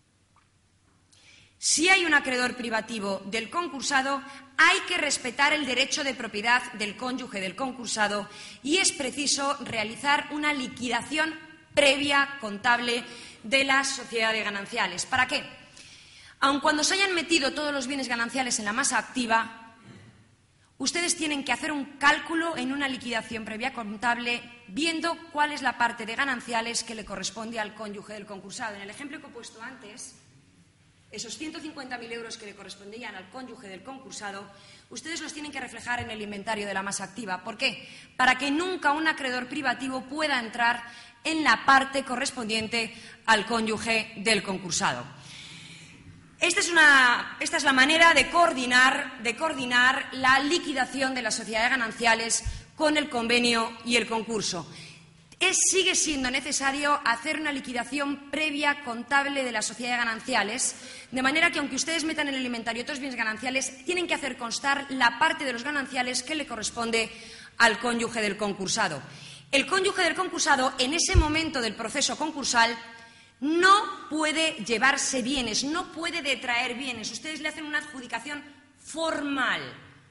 Si hay un acreedor privativo del concursado, hay que respetar el derecho de propiedad del cónyuge del concursado y es preciso realizar una liquidación previa contable de la sociedad de gananciales. ¿Para qué? Aun cuando se hayan metido todos los bienes gananciales en la masa activa, ustedes tienen que hacer un cálculo en una liquidación previa contable viendo cuál es la parte de gananciales que le corresponde al cónyuge del concursado. En el ejemplo que he puesto antes, esos 150.000 euros que le correspondían al cónyuge del concursado, ustedes los tienen que reflejar en el inventario de la masa activa. ¿Por qué? Para que nunca un acreedor privativo pueda entrar en la parte correspondiente al cónyuge del concursado. Esta es la manera de coordinar la liquidación de la sociedad de gananciales con el convenio y el concurso. Sigue siendo necesario hacer una liquidación previa contable de la sociedad de gananciales, de manera que aunque ustedes metan en el inventario otros bienes gananciales, tienen que hacer constar la parte de los gananciales que le corresponde al cónyuge del concursado. El cónyuge del concursado, en ese momento del proceso concursal, no puede llevarse bienes, no puede detraer bienes. Ustedes le hacen una adjudicación formal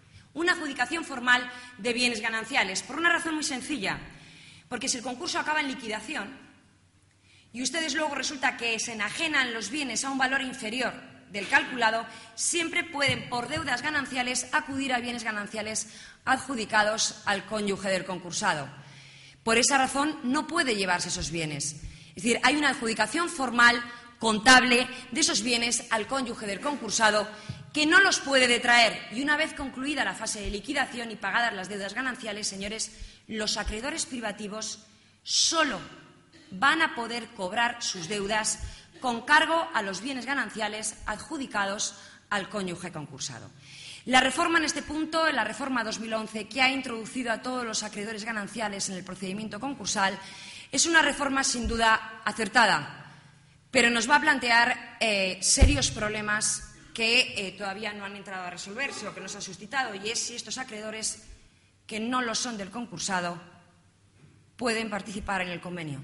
de bienes gananciales, por una razón muy sencilla, porque si el concurso acaba en liquidación y ustedes luego resulta que se enajenan los bienes a un valor inferior del calculado, siempre pueden, por deudas gananciales, acudir a bienes gananciales adjudicados al cónyuge del concursado. Por esa razón, no puede llevarse esos bienes. Es decir, hay una adjudicación formal, contable, de esos bienes al cónyuge del concursado, que no los puede detraer. Y una vez concluida la fase de liquidación y pagadas las deudas gananciales, señores, los acreedores privativos solo van a poder cobrar sus deudas con cargo a los bienes gananciales adjudicados al cónyuge concursado. La reforma en este punto, la reforma 2011, que ha introducido a todos los acreedores gananciales en el procedimiento concursal, es una reforma sin duda acertada, pero nos va a plantear serios problemas que todavía no han entrado a resolverse o que no se han suscitado, y es si estos acreedores que no lo son del concursado pueden participar en el convenio.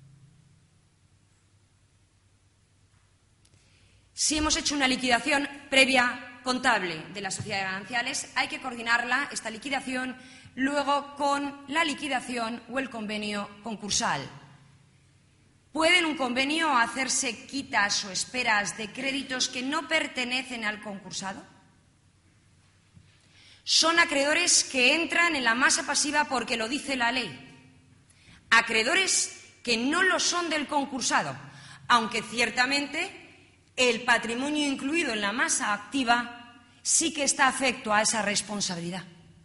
Si hemos hecho una liquidación previa contable de la sociedad de gananciales, hay que coordinarla, esta liquidación, luego con la liquidación o el convenio concursal. ¿Puede en un convenio hacerse quitas o esperas de créditos que no pertenecen al concursado? Son acreedores que entran en la masa pasiva porque lo dice la ley. Acreedores que no lo son del concursado, aunque ciertamente el patrimonio incluido en la masa activa sí que está afecto a esa responsabilidad.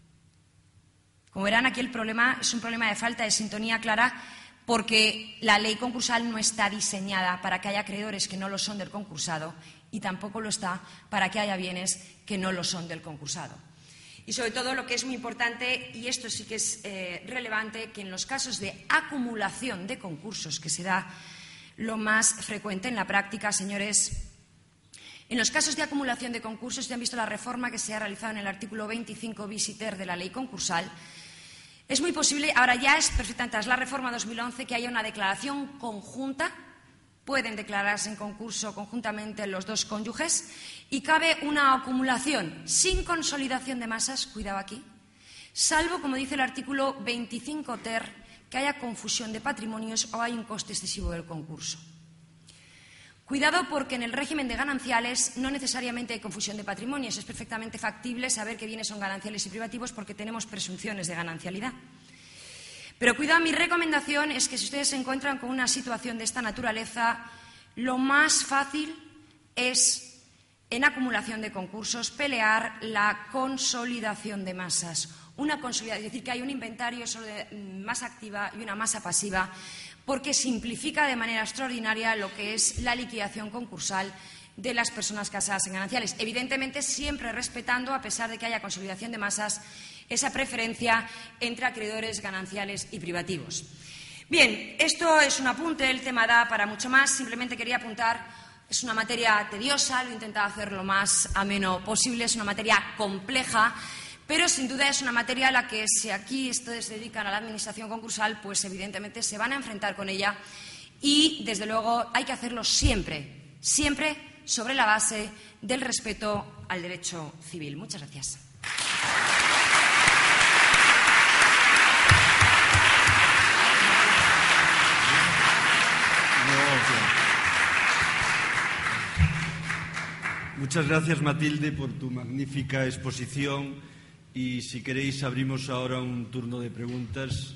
Como verán, aquí el problema es un problema de falta de sintonía clara, porque la ley concursal no está diseñada para que haya acreedores que no lo son del concursado y tampoco lo está para que haya bienes que no lo son del concursado. Y sobre todo, lo que es muy importante, y esto sí que es relevante, que en los casos de acumulación de concursos, que se da lo más frecuente en la práctica, señores, en los casos de acumulación de concursos, ya han visto la reforma que se ha realizado en el artículo 25 bis y ter de la ley concursal. Es muy posible, ahora ya es perfectamente, tras la reforma 2011, que haya una declaración conjunta. Pueden declararse en concurso conjuntamente los dos cónyuges y cabe una acumulación sin consolidación de masas, cuidado aquí, salvo, como dice el artículo 25 ter, que haya confusión de patrimonios o hay un coste excesivo del concurso. Cuidado, porque en el régimen de gananciales no necesariamente hay confusión de patrimonios. Es perfectamente factible saber qué bienes son gananciales y privativos porque tenemos presunciones de ganancialidad. Pero cuidado, mi recomendación es que si ustedes se encuentran con una situación de esta naturaleza, lo más fácil es, en acumulación de concursos, pelear la consolidación de masas. Una consolidación, es decir, que hay un inventario solo de masa activa y una masa pasiva, porque simplifica de manera extraordinaria lo que es la liquidación concursal de las personas casadas en gananciales. Evidentemente, siempre respetando, a pesar de que haya consolidación de masas, esa preferencia entre acreedores gananciales y privativos. Bien, esto es un apunte, el tema da para mucho más. Simplemente quería apuntar, es una materia tediosa, lo he intentado hacer lo más ameno posible, es una materia compleja, pero sin duda es una materia a la que, si aquí ustedes se dedican a la administración concursal, pues evidentemente se van a enfrentar con ella y, desde luego, hay que hacerlo siempre, siempre sobre la base del respeto al derecho civil. Muchas gracias. Muchas gracias, Matilde, por tu magnífica exposición. Y si queréis, abrimos ahora un turno de preguntas.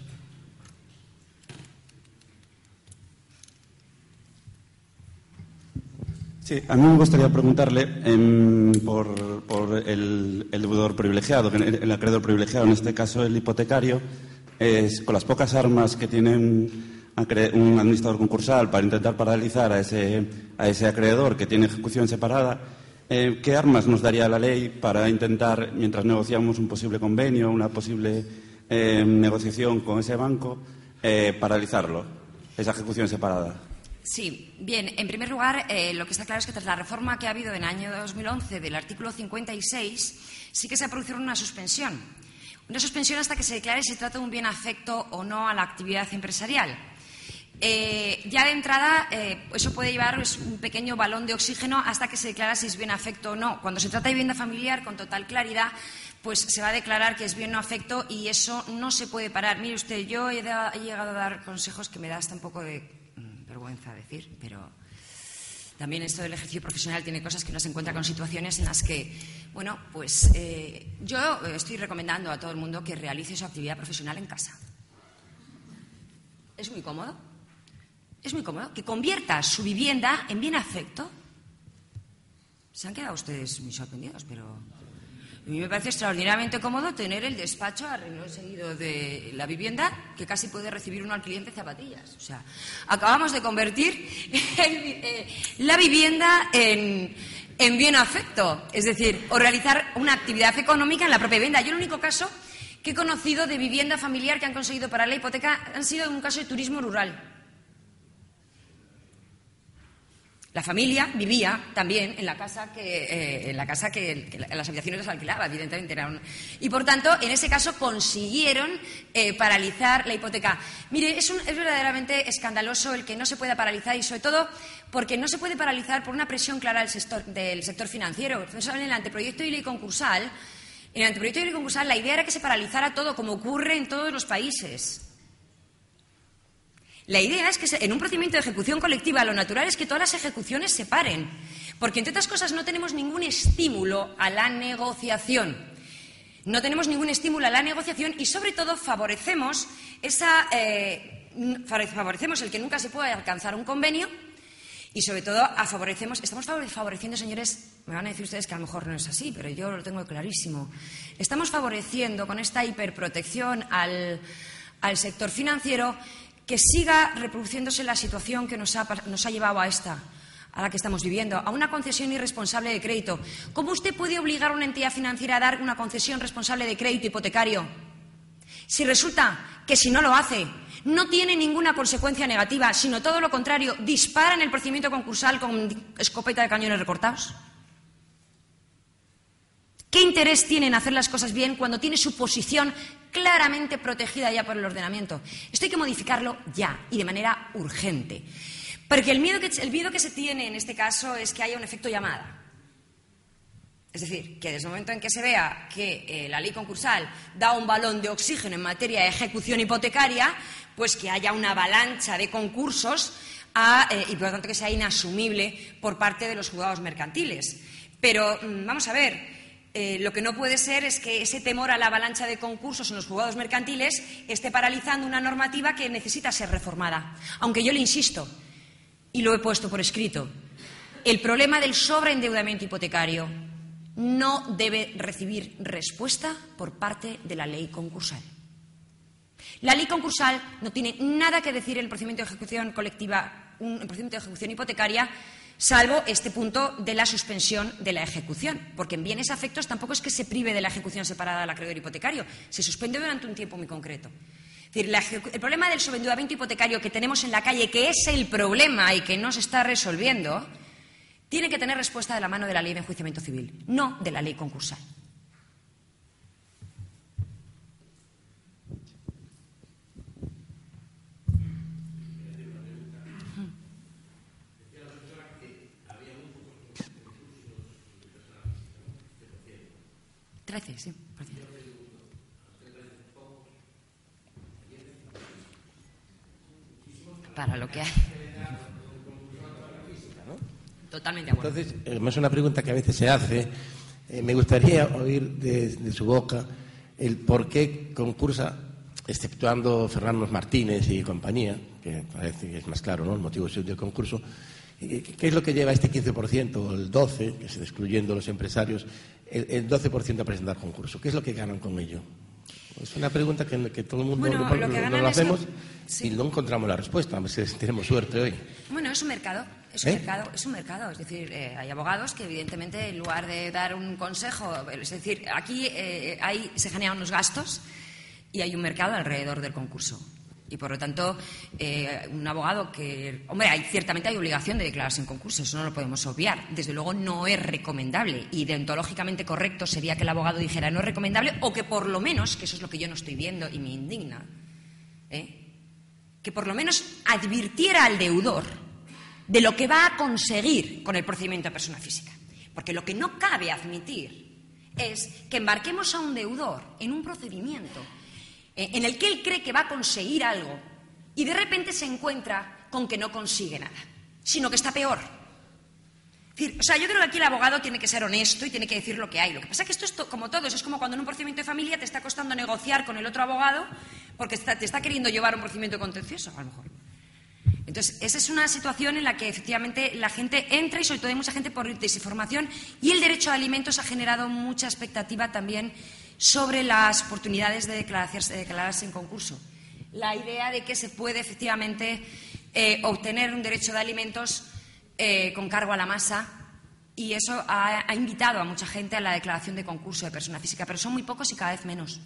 Sí, a mí me gustaría preguntarle por el deudor privilegiado, el acreedor privilegiado, en este caso el hipotecario, con las pocas armas que tiene un administrador concursal para intentar paralizar a ese acreedor que tiene ejecución separada. ¿Qué armas nos daría la ley para intentar, mientras negociamos un posible convenio, una posible negociación con ese banco, paralizarlo, esa ejecución separada? Sí, bien, en primer lugar, lo que está claro es que tras la reforma que ha habido en el año 2011 del artículo 56, sí que se ha producido una suspensión. Una suspensión hasta que se declare si se trata de un bien afecto o no a la actividad empresarial. ya de entrada eso puede llevar un pequeño balón de oxígeno hasta que se declara si es bien afecto o no. Cuando se trata de vivienda familiar, con total claridad, pues se va a declarar que es bien o afecto y eso no se puede parar. Mire usted, yo he llegado a dar consejos que me da hasta un poco de vergüenza decir, pero también esto del ejercicio profesional tiene cosas que uno se encuentra con situaciones en las que, bueno, pues yo estoy recomendando a todo el mundo que realice su actividad profesional en casa. Es muy cómodo. Es muy cómodo. Que convierta su vivienda en bien afecto. Se han quedado ustedes muy sorprendidos, pero a mí me parece extraordinariamente cómodo tener el despacho a renglón seguido de la vivienda, que casi puede recibir uno al cliente zapatillas. O sea, acabamos de convertir la vivienda en bien afecto. Es decir, o realizar una actividad económica en la propia vivienda. Yo el único caso que he conocido de vivienda familiar que han conseguido parar la hipoteca han sido un caso de turismo rural. La familia vivía también en la casa que las habitaciones las alquilaba, evidentemente. Y, por tanto, en ese caso consiguieron paralizar la hipoteca. Mire, es verdaderamente escandaloso el que no se pueda paralizar y, sobre todo, porque no se puede paralizar por una presión clara del sector financiero. Ustedes saben, en el anteproyecto de ley concursal, la idea era que se paralizara todo, como ocurre en todos los países. La idea es que en un procedimiento de ejecución colectiva lo natural es que todas las ejecuciones se paren, porque, entre otras cosas, no tenemos ningún estímulo a la negociación. No tenemos ningún estímulo a la negociación y, sobre todo, favorecemos el que nunca se pueda alcanzar un convenio y, sobre todo, estamos favoreciendo, señores, me van a decir ustedes que a lo mejor no es así, pero yo lo tengo clarísimo. Estamos favoreciendo con esta hiperprotección al sector financiero que siga reproduciéndose la situación que nos ha llevado a la que estamos viviendo, a una concesión irresponsable de crédito. ¿Cómo usted puede obligar a una entidad financiera a dar una concesión responsable de crédito hipotecario si resulta que, si no lo hace, no tiene ninguna consecuencia negativa, sino todo lo contrario, dispara en el procedimiento concursal con escopeta de cañones recortados? ¿Qué interés tiene en hacer las cosas bien cuando tiene su posición claramente protegida ya por el ordenamiento? Esto hay que modificarlo ya y de manera urgente. Porque el miedo que se tiene en este caso es que haya un efecto llamada. Es decir, que desde el momento en que se vea que la ley concursal da un balón de oxígeno en materia de ejecución hipotecaria, pues que haya una avalancha de concursos y, por lo tanto, que sea inasumible por parte de los juzgados mercantiles. Pero, vamos a ver, lo que no puede ser es que ese temor a la avalancha de concursos en los juzgados mercantiles esté paralizando una normativa que necesita ser reformada. Aunque yo le insisto, y lo he puesto por escrito, el problema del sobreendeudamiento hipotecario no debe recibir respuesta por parte de la ley concursal. La ley concursal no tiene nada que decir en el procedimiento de ejecución colectiva, en el procedimiento de ejecución hipotecaria, salvo este punto de la suspensión de la ejecución, porque en bienes afectos tampoco es que se prive de la ejecución separada del acreedor hipotecario, se suspende durante un tiempo muy concreto. Es decir, el problema del sobreendeudamiento hipotecario que tenemos en la calle, que es el problema y que no se está resolviendo, tiene que tener respuesta de la mano de la ley de enjuiciamiento civil, no de la ley concursal. Sí, para lo que hay. Totalmente de acuerdo. Entonces, es una pregunta que a veces se hace. Me gustaría oír de su boca el por qué concursa, exceptuando Fernando Martínez y compañía, que parece que es más claro, ¿no?, el motivo del concurso. ¿Qué es lo que lleva este 15% o el 12%, que es excluyendo los empresarios, el 12% a presentar concurso? ¿Qué es lo que ganan con ello? Es una pregunta que todo el mundo lo hacemos y no encontramos la respuesta. A ver si tenemos suerte hoy. Bueno, es un mercado. Es un mercado. Es decir, hay abogados que, evidentemente, en lugar de dar un consejo, es decir, aquí se generan unos gastos y hay un mercado alrededor del concurso. Y, por lo tanto, un abogado que... Hombre, ciertamente hay obligación de declararse en concurso, eso no lo podemos obviar. Desde luego no es recomendable y deontológicamente correcto sería que el abogado dijera no es recomendable o que, por lo menos, que eso es lo que yo no estoy viendo y me indigna, que que por lo menos advirtiera al deudor de lo que va a conseguir con el procedimiento de persona física. Porque lo que no cabe admitir es que embarquemos a un deudor en un procedimiento en el que él cree que va a conseguir algo y de repente se encuentra con que no consigue nada, sino que está peor. Es decir, yo creo que aquí el abogado tiene que ser honesto y tiene que decir lo que hay. Lo que pasa es que esto es como todo, es como cuando en un procedimiento de familia te está costando negociar con el otro abogado porque te está queriendo llevar un procedimiento contencioso, a lo mejor. Entonces, esa es una situación en la que efectivamente la gente entra y sobre todo hay mucha gente por desinformación, y el derecho a alimentos ha generado mucha expectativa también sobre las oportunidades de declararse en concurso. La idea de que se puede efectivamente obtener un derecho de alimentos con cargo a la masa, y eso ha invitado a mucha gente a la declaración de concurso de persona física, pero son muy pocos y cada vez menos.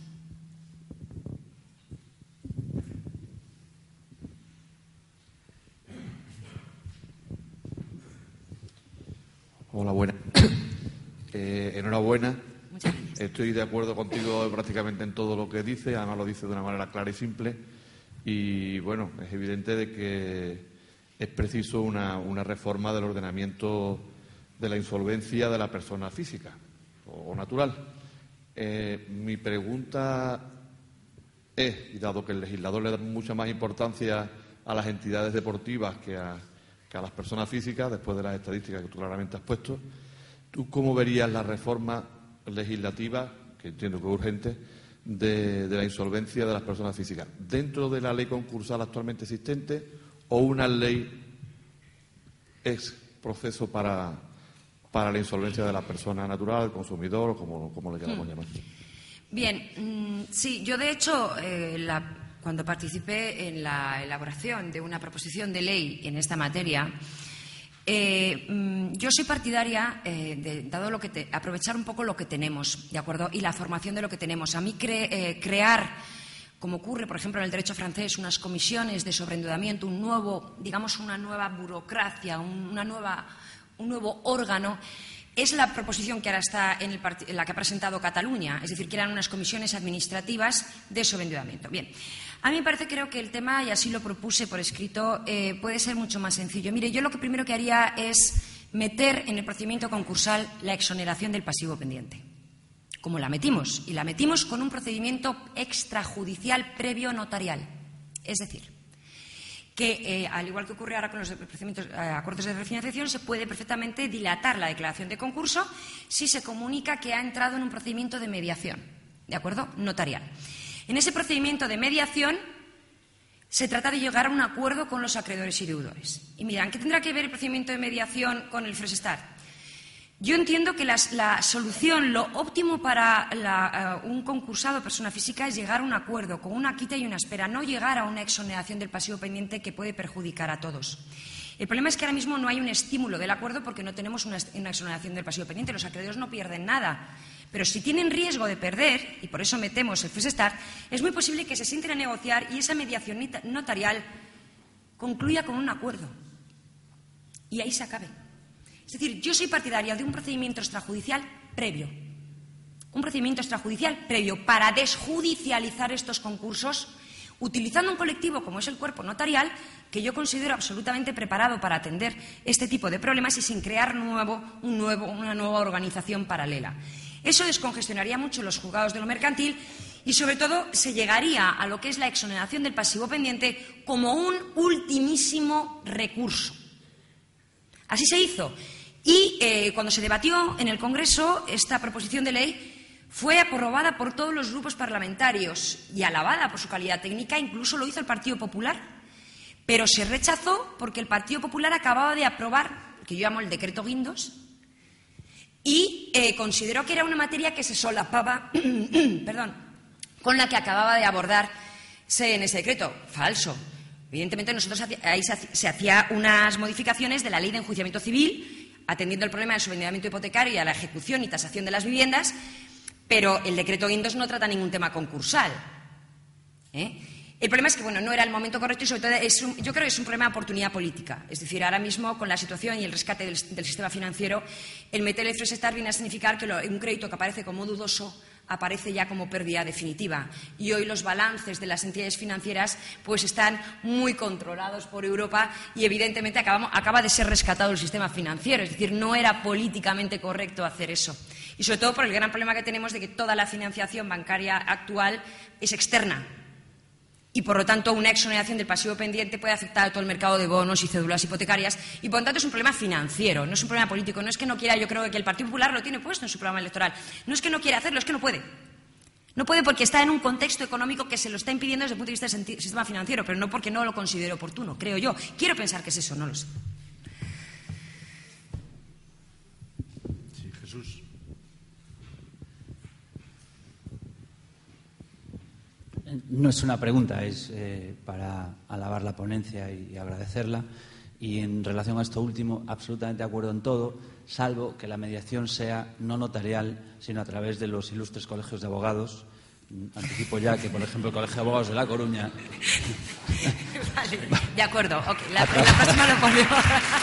Hola, buenas. Enhorabuena. Muchas gracias. Estoy de acuerdo contigo prácticamente en todo lo que dice, además lo dice de una manera clara y simple. Y bueno, es evidente de que es preciso una reforma del ordenamiento de la insolvencia de la persona física o natural. Mi pregunta es, y dado que el legislador le da mucha más importancia a las entidades deportivas que a las personas físicas, después de las estadísticas que tú claramente has puesto, ¿tú cómo verías la reforma legislativa, que entiendo que es urgente, de la insolvencia de las personas físicas? ¿Dentro de la ley concursal actualmente existente o una ley ex proceso para la insolvencia de la persona natural, el consumidor, o como le queramos llamar? Bien, sí, yo de hecho, cuando participé en la elaboración de una proposición de ley en esta materia, yo soy partidaria de aprovechar un poco lo que tenemos, ¿de acuerdo? Y la formación de lo que tenemos. A mí crear, como ocurre, por ejemplo, en el derecho francés, unas comisiones de sobreendeudamiento, una nueva burocracia, un nuevo órgano, es la proposición que ahora está en la que ha presentado Cataluña, es decir, que eran unas comisiones administrativas de sobreendeudamiento. Bien, a mí me parece, creo que el tema, y así lo propuse por escrito, puede ser mucho más sencillo. Mire, yo lo que primero que haría es meter en el procedimiento concursal la exoneración del pasivo pendiente, como la metimos, y la metimos con un procedimiento extrajudicial previo notarial. Es decir, que, al igual que ocurre ahora con los procedimientos, acuerdos de refinanciación, se puede perfectamente dilatar la declaración de concurso si se comunica que ha entrado en un procedimiento de mediación, ¿de acuerdo? Notarial. En ese procedimiento de mediación se trata de llegar a un acuerdo con los acreedores y deudores. Y miran, ¿qué tendrá que ver el procedimiento de mediación con el Fresh Start? Yo entiendo que la solución, lo óptimo para un concursado persona física es llegar a un acuerdo con una quita y una espera, no llegar a una exoneración del pasivo pendiente que puede perjudicar a todos. El problema es que ahora mismo no hay un estímulo del acuerdo porque no tenemos una exoneración del pasivo pendiente. Los acreedores no pierden nada. Pero si tienen riesgo de perder, y por eso metemos el Fresh Start, es muy posible que se sienten a negociar y esa mediación notarial concluya con un acuerdo. Y ahí se acabe. Es decir, yo soy partidaria de un procedimiento extrajudicial previo. Un procedimiento extrajudicial previo para desjudicializar estos concursos, utilizando un colectivo como es el cuerpo notarial, que yo considero absolutamente preparado para atender este tipo de problemas y sin crear una nueva organización paralela. Eso descongestionaría mucho los juzgados de lo mercantil y, sobre todo, se llegaría a lo que es la exoneración del pasivo pendiente como un ultimísimo recurso. Así se hizo. Y cuando se debatió en el Congreso, esta proposición de ley fue aprobada por todos los grupos parlamentarios y alabada por su calidad técnica, incluso lo hizo el Partido Popular, pero se rechazó porque el Partido Popular acababa de aprobar, que yo llamo el decreto Guindos, y consideró que era una materia que se solapaba con la que acababa de abordarse en ese decreto. Falso. Evidentemente, nosotros ahí se hacía unas modificaciones de la Ley de Enjuiciamiento Civil, atendiendo el problema del sobreendeudamiento hipotecario y a la ejecución y tasación de las viviendas, pero el decreto Guindos no trata ningún tema concursal. El problema es que, no era el momento correcto y, sobre todo, yo creo que es un problema de oportunidad política. Es decir, ahora mismo, con la situación y el rescate del sistema financiero, el meter el Fresh Start viene a significar que un crédito que aparece como dudoso aparece ya como pérdida definitiva. Y hoy los balances de las entidades financieras pues están muy controlados por Europa y evidentemente acaba de ser rescatado el sistema financiero. Es decir, no era políticamente correcto hacer eso. Y sobre todo por el gran problema que tenemos de que toda la financiación bancaria actual es externa. Y, por lo tanto, una exoneración del pasivo pendiente puede afectar a todo el mercado de bonos y cédulas hipotecarias y, por lo tanto, es un problema financiero, no es un problema político. No es que no quiera, yo creo que el Partido Popular lo tiene puesto en su programa electoral. No es que no quiera hacerlo, es que no puede. No puede porque está en un contexto económico que se lo está impidiendo desde el punto de vista del sistema financiero, pero no porque no lo considere oportuno, creo yo. Quiero pensar que es eso, no lo sé. Sí, Jesús. No es una pregunta, es para alabar la ponencia y agradecerla. Y en relación a esto último, absolutamente de acuerdo en todo, salvo que la mediación sea no notarial, sino a través de los ilustres colegios de abogados. Anticipo ya que, por ejemplo, el Colegio de Abogados de La Coruña... Vale, de acuerdo. Okay, la próxima lo ponemos.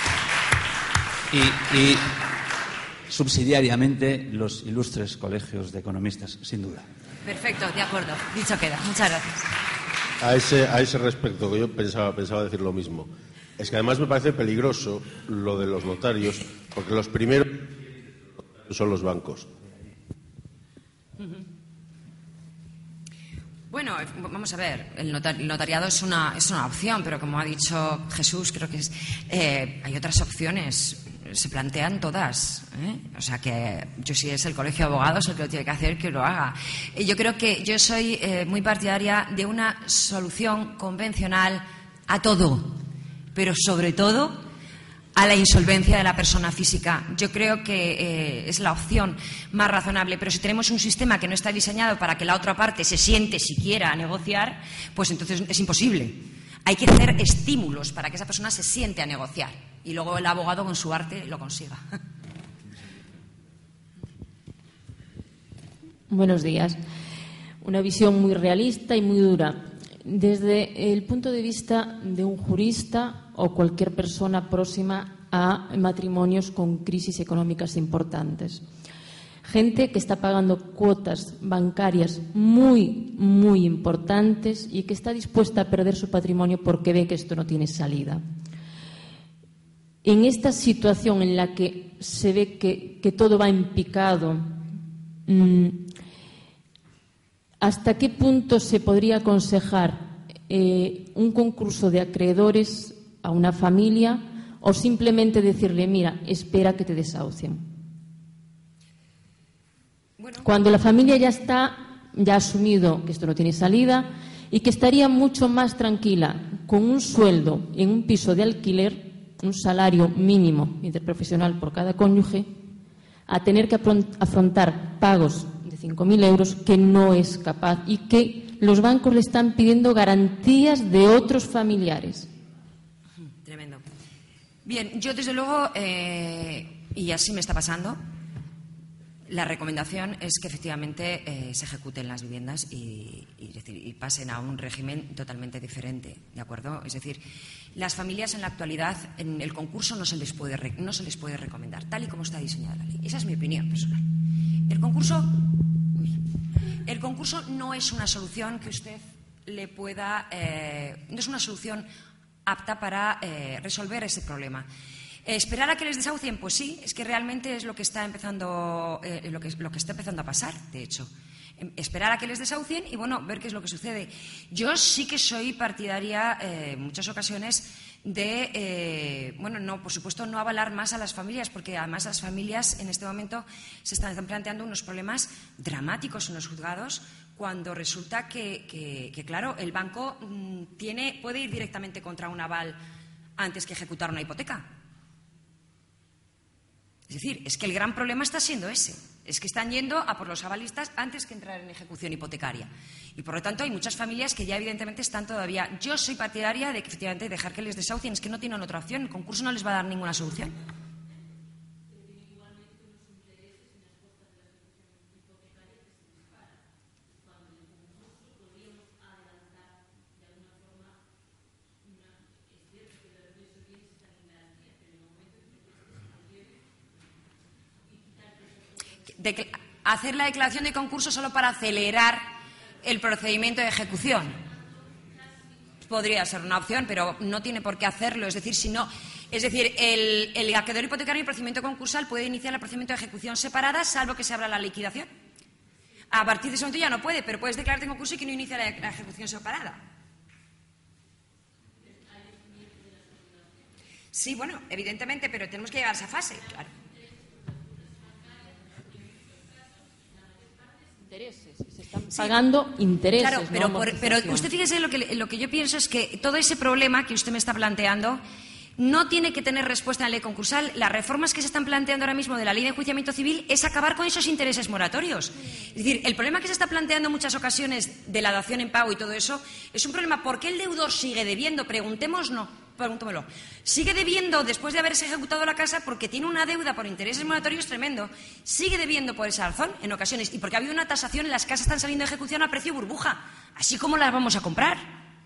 Y subsidiariamente los ilustres colegios de economistas, sin duda. Perfecto, de acuerdo. Dicho queda. Muchas gracias. A ese respecto, que yo pensaba decir lo mismo. Es que además me parece peligroso lo de los notarios, porque los primeros son los bancos. Bueno, vamos a ver, el notariado es una opción, pero como ha dicho Jesús, creo que hay otras opciones. Se plantean todas, ¿eh? O sea que yo, si es el Colegio de Abogados el que lo tiene que hacer, que lo haga. Yo creo que yo soy muy partidaria de una solución convencional a todo, pero sobre todo a la insolvencia de la persona física. Yo creo que es la opción más razonable, pero si tenemos un sistema que no está diseñado para que la otra parte se siente siquiera a negociar, pues entonces es imposible. Hay que hacer estímulos para que esa persona se siente a negociar y luego el abogado con su arte lo consiga. Buenos días. Una visión muy realista y muy dura. Desde el punto de vista de un jurista o cualquier persona próxima a matrimonios con crisis económicas importantes. Gente que está pagando cuotas bancarias muy, muy importantes y que está dispuesta a perder su patrimonio porque ve que esto no tiene salida. En esta situación en la que se ve que todo va en picado, ¿hasta qué punto se podría aconsejar un concurso de acreedores a una familia o simplemente decirle, mira, espera que te desahucien? Bueno, cuando la familia ya ha asumido que esto no tiene salida y que estaría mucho más tranquila con un sueldo en un piso de alquiler, un salario mínimo interprofesional por cada cónyuge, a tener que afrontar pagos de 5.000 euros que no es capaz y que los bancos le están pidiendo garantías de otros familiares. Tremendo. Bien, yo desde luego, y así me está pasando, la recomendación es que efectivamente se ejecuten las viviendas y pasen a un régimen totalmente diferente, ¿de acuerdo? Es decir, las familias en la actualidad en el concurso no se les puede recomendar, tal y como está diseñada la ley. Esa es mi opinión personal. El concurso no es una solución que usted le pueda, no es una solución apta para resolver ese problema. ¿Esperar a que les desahucien? Pues sí, es que realmente es lo que está empezando, lo que está empezando a pasar, de hecho. Esperar a que les desahucien y, bueno, ver qué es lo que sucede. Yo sí que soy partidaria, en muchas ocasiones, de, no, por supuesto, no avalar más a las familias, porque además las familias en este momento se están planteando unos problemas dramáticos en los juzgados, cuando resulta que claro, el banco puede ir directamente contra un aval antes que ejecutar una hipoteca. Es decir, es que el gran problema está siendo ese. Es que están yendo a por los avalistas antes que entrar en ejecución hipotecaria. Y, por lo tanto, hay muchas familias que ya, evidentemente, están todavía... Yo soy partidaria de que, efectivamente, dejar que les desahucien. Es que no tienen otra opción. El concurso no les va a dar ninguna solución. hacer la declaración de concurso solo para acelerar el procedimiento de ejecución. Podría ser una opción, pero no tiene por qué hacerlo. Es decir, el acreedor hipotecario en procedimiento concursal puede iniciar el procedimiento de ejecución separada, salvo que se abra la liquidación. A partir de ese momento ya no puede, pero puedes declararte en concurso y que no inicie la ejecución separada. Sí, bueno, evidentemente, pero tenemos que llegar a esa fase, claro. Se están pagando intereses. Claro, pero usted fíjese, lo que yo pienso es que todo ese problema que usted me está planteando no tiene que tener respuesta en la ley concursal. Las reformas que se están planteando ahora mismo de la ley de enjuiciamiento civil es acabar con esos intereses moratorios. Es decir, el problema que se está planteando en muchas ocasiones de la dación en pago y todo eso es un problema porque el deudor sigue debiendo, preguntémoslo. Sigue debiendo después de haberse ejecutado la casa porque tiene una deuda por intereses moratorios tremendo. Sigue debiendo por esa razón en ocasiones y porque ha habido una tasación y las casas están saliendo de ejecución a precio burbuja. Así como las vamos a comprar.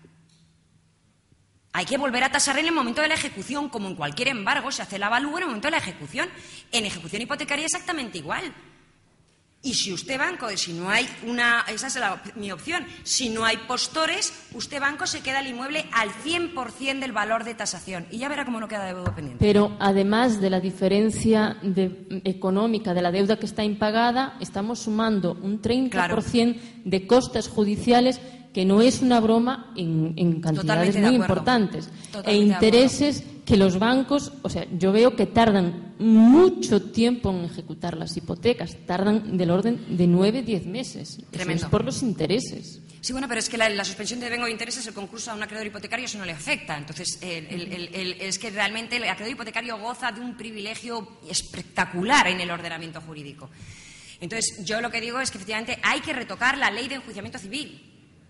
Hay que volver a tasar en el momento de la ejecución, como en cualquier embargo, se hace el avalúo en el momento de la ejecución. En ejecución hipotecaria exactamente igual. Y si usted, banco, si no hay esa es mi opción, si no hay postores, usted, banco, se queda el inmueble al 100% del valor de tasación. Y ya verá cómo no queda deuda pendiente. Pero además de la diferencia económica de la deuda que está impagada, estamos sumando un 30% de costes judiciales, que no es una broma en cantidades muy importantes. E intereses que los bancos, yo veo que tardan mucho tiempo en ejecutar las hipotecas, tardan del orden de 9-10 meses. Tremendo. Eso es por los intereses. Sí, bueno, pero es que la suspensión de devengo de intereses, el concurso a un acreedor hipotecario, eso no le afecta. Entonces, es que realmente el acreedor hipotecario goza de un privilegio espectacular en el ordenamiento jurídico. Entonces, yo lo que digo es que efectivamente hay que retocar la ley de enjuiciamiento civil.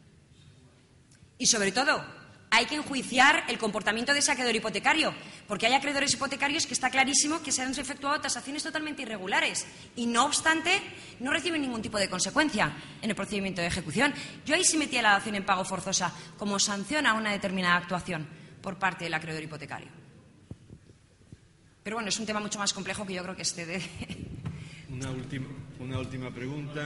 Y sobre todo, hay que enjuiciar el comportamiento de ese acreedor hipotecario, porque hay acreedores hipotecarios que está clarísimo que se han efectuado tasaciones totalmente irregulares y, no obstante, no reciben ningún tipo de consecuencia en el procedimiento de ejecución. Yo ahí sí metía la dación en pago forzosa como sanción a una determinada actuación por parte del acreedor hipotecario. Pero bueno, es un tema mucho más complejo que yo creo que excede. Una última pregunta.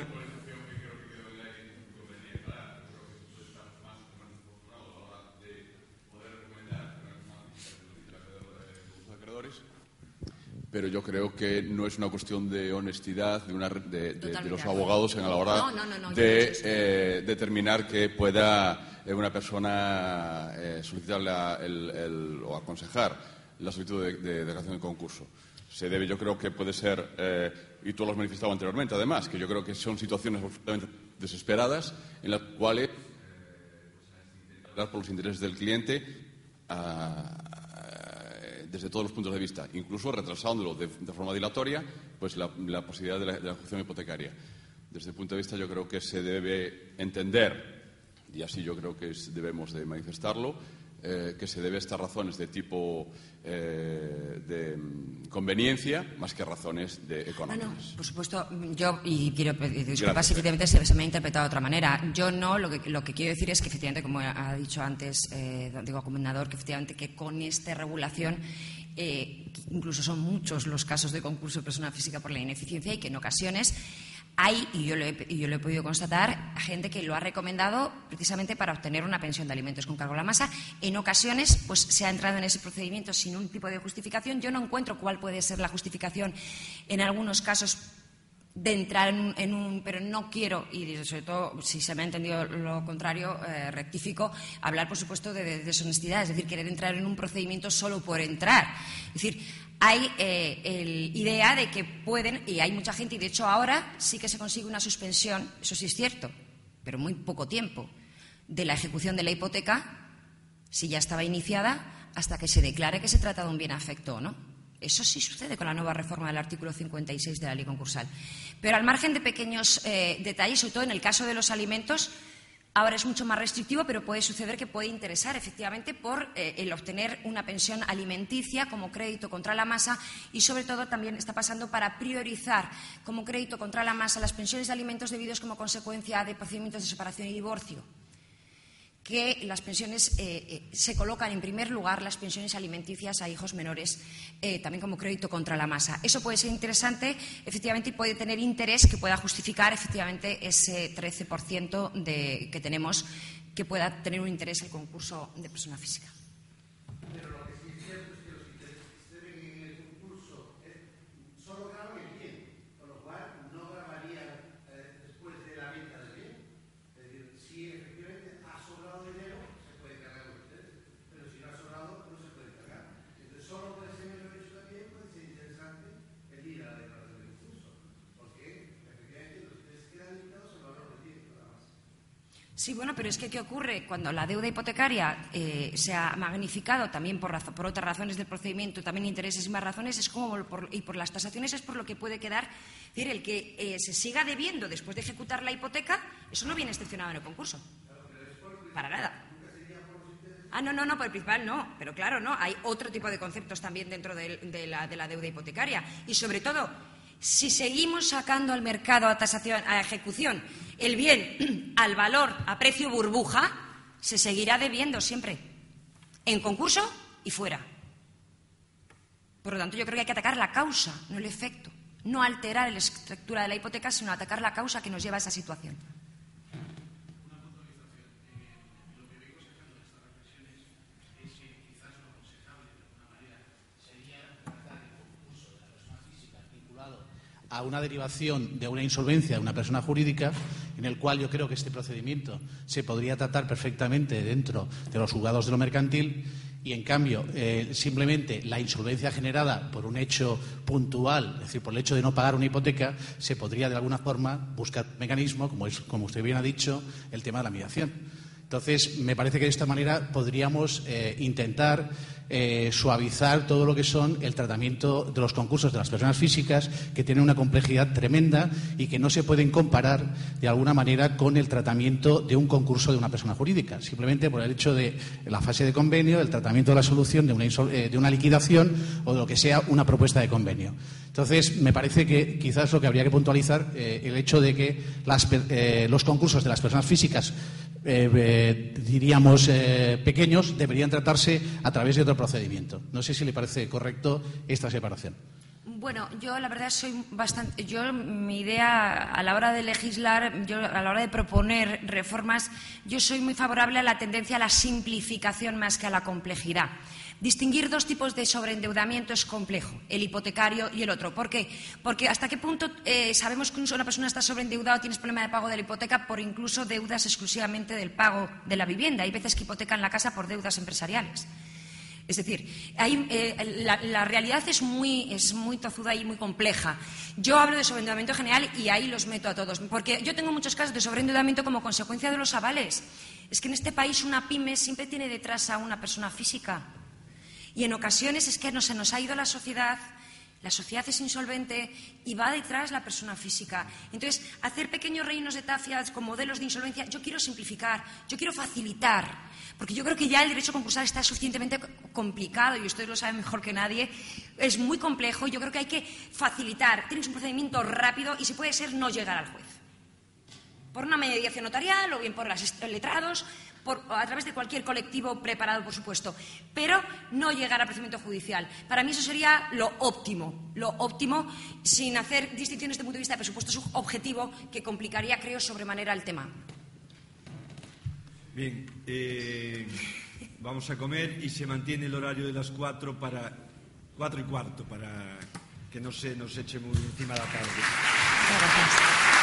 Pero yo creo que no es una cuestión de honestidad de los abogados a la hora de determinar que pueda una persona solicitar o aconsejar la solicitud de declaración de concurso. Se debe, yo creo que puede ser, y tú lo has manifestado anteriormente, además, que yo creo que son situaciones absolutamente desesperadas en las cuales por los intereses del cliente desde todos los puntos de vista, incluso retrasándolo de forma dilatoria, pues la posibilidad de la ejecución hipotecaria. Desde el punto de vista, yo creo que se debe entender, y así yo creo que debemos de manifestarlo, que se debe a estas razones de tipo de conveniencia más que razones económicas. No, por supuesto, yo, y quiero pedir disculpas si efectivamente se me ha interpretado de otra manera. Yo no, lo que quiero decir es que efectivamente, como ha dicho antes, digo, comendador, que efectivamente que con esta regulación incluso son muchos los casos de concurso de persona física por la ineficiencia y que en ocasiones hay, y yo lo he podido constatar, gente que lo ha recomendado precisamente para obtener una pensión de alimentos con cargo a la masa. En ocasiones, pues se ha entrado en ese procedimiento sin un tipo de justificación. Yo no encuentro cuál puede ser la justificación en algunos casos de entrar en un... Pero no quiero, y sobre todo, si se me ha entendido lo contrario, rectifico, hablar, por supuesto, de deshonestidad, es decir, querer entrar en un procedimiento solo por entrar. Es decir, hay idea de que pueden, y hay mucha gente, y de hecho ahora sí que se consigue una suspensión, eso sí es cierto, pero muy poco tiempo, de la ejecución de la hipoteca, si ya estaba iniciada, hasta que se declare que se trata de un bien afecto o no. Eso sí sucede con la nueva reforma del artículo 56 de la ley concursal. Pero al margen de pequeños detalles, sobre todo en el caso de los alimentos, ahora es mucho más restrictivo, pero puede suceder que puede interesar efectivamente por el obtener una pensión alimenticia como crédito contra la masa y sobre todo también está pasando para priorizar como crédito contra la masa las pensiones de alimentos debidos como consecuencia de procedimientos de separación y divorcio, que las pensiones se colocan en primer lugar las pensiones alimenticias a hijos menores, también como crédito contra la masa. Eso puede ser interesante, efectivamente, y puede tener interés que pueda justificar efectivamente ese 13% que tenemos, que pueda tener un interés el concurso de persona física. Pero lo que sí es cierto es que los intereses que se ven en el concurso solo graban el bien, con lo cual no grabaría después de la venta del bien. Es decir, si efectivamente ha sobrado dinero, se puede cargar los intereses, pero si no ha sobrado, no se puede cargar. Entonces, solo por ese mero hecho también puede ser interesante el ir a la declaración del concurso, porque efectivamente los intereses quedan limitados al valor del bien, nada más. Sí, bueno, pero es que ¿qué ocurre? Cuando la deuda hipotecaria se ha magnificado también por otras razones del procedimiento, también intereses y más razones, es como y por las tasaciones es por lo que puede quedar. Es decir, el que se siga debiendo después de ejecutar la hipoteca, eso no viene excepcionado en el concurso. Para nada. No, por el principal no, pero claro, no. Hay otro tipo de conceptos también dentro de la deuda hipotecaria. Y sobre todo, si seguimos sacando al mercado a ejecución el bien al valor, a precio burbuja, se seguirá debiendo siempre, en concurso y fuera. Por lo tanto, yo creo que hay que atacar la causa, no el efecto. No alterar la estructura de la hipoteca, sino atacar la causa que nos lleva a esa situación. A una derivación de una insolvencia de una persona jurídica, en el cual yo creo que este procedimiento se podría tratar perfectamente dentro de los juzgados de lo mercantil, y en cambio simplemente la insolvencia generada por un hecho puntual, es decir, por el hecho de no pagar una hipoteca, se podría de alguna forma buscar mecanismo, como usted bien ha dicho, el tema de la mediación. Entonces, me parece que de esta manera podríamos intentar suavizar todo lo que son el tratamiento de los concursos de las personas físicas, que tienen una complejidad tremenda y que no se pueden comparar de alguna manera con el tratamiento de un concurso de una persona jurídica, simplemente por el hecho de la fase de convenio, el tratamiento de la solución de una liquidación o de lo que sea una propuesta de convenio. Entonces, me parece que quizás lo que habría que puntualizar el hecho de que los concursos de las personas físicas diríamos pequeños, deberían tratarse a través de otro procedimiento. No sé si le parece correcto esta separación. Bueno, yo la verdad soy bastante... mi idea a la hora de legislar, a la hora de proponer reformas, yo soy muy favorable a la tendencia a la simplificación más que a la complejidad. Distinguir dos tipos de sobreendeudamiento es complejo, el hipotecario y el otro. ¿Por qué? Porque hasta qué punto sabemos que una persona está sobreendeudada o tienes problema de pago de la hipoteca por incluso deudas exclusivamente del pago de la vivienda. Hay veces que hipotecan la casa por deudas empresariales. Es decir, la realidad es muy tozuda y muy compleja. Yo hablo de sobreendeudamiento general y ahí los meto a todos, porque yo tengo muchos casos de sobreendeudamiento como consecuencia de los avales. Es que en este país una pyme siempre tiene detrás a una persona física. Y en ocasiones es que se nos ha ido la sociedad es insolvente y va detrás la persona física. Entonces, hacer pequeños reinos de tafias con modelos de insolvencia, yo quiero simplificar, yo quiero facilitar, porque yo creo que ya el derecho concursal está suficientemente complicado y ustedes lo saben mejor que nadie, es muy complejo y yo creo que hay que facilitar, tienes un procedimiento rápido y si puede ser no llegar al juez. Por una mediación notarial o bien por los letrados, a través de cualquier colectivo preparado, por supuesto, pero no llegar al procedimiento judicial. Para mí eso sería lo óptimo, sin hacer distinciones desde el punto de vista de presupuesto subjetivo, que complicaría, creo, sobremanera el tema. Bien, vamos a comer y se mantiene el horario de las 4 para 4:15, para que no se nos eche muy encima la tarde. Muchas gracias.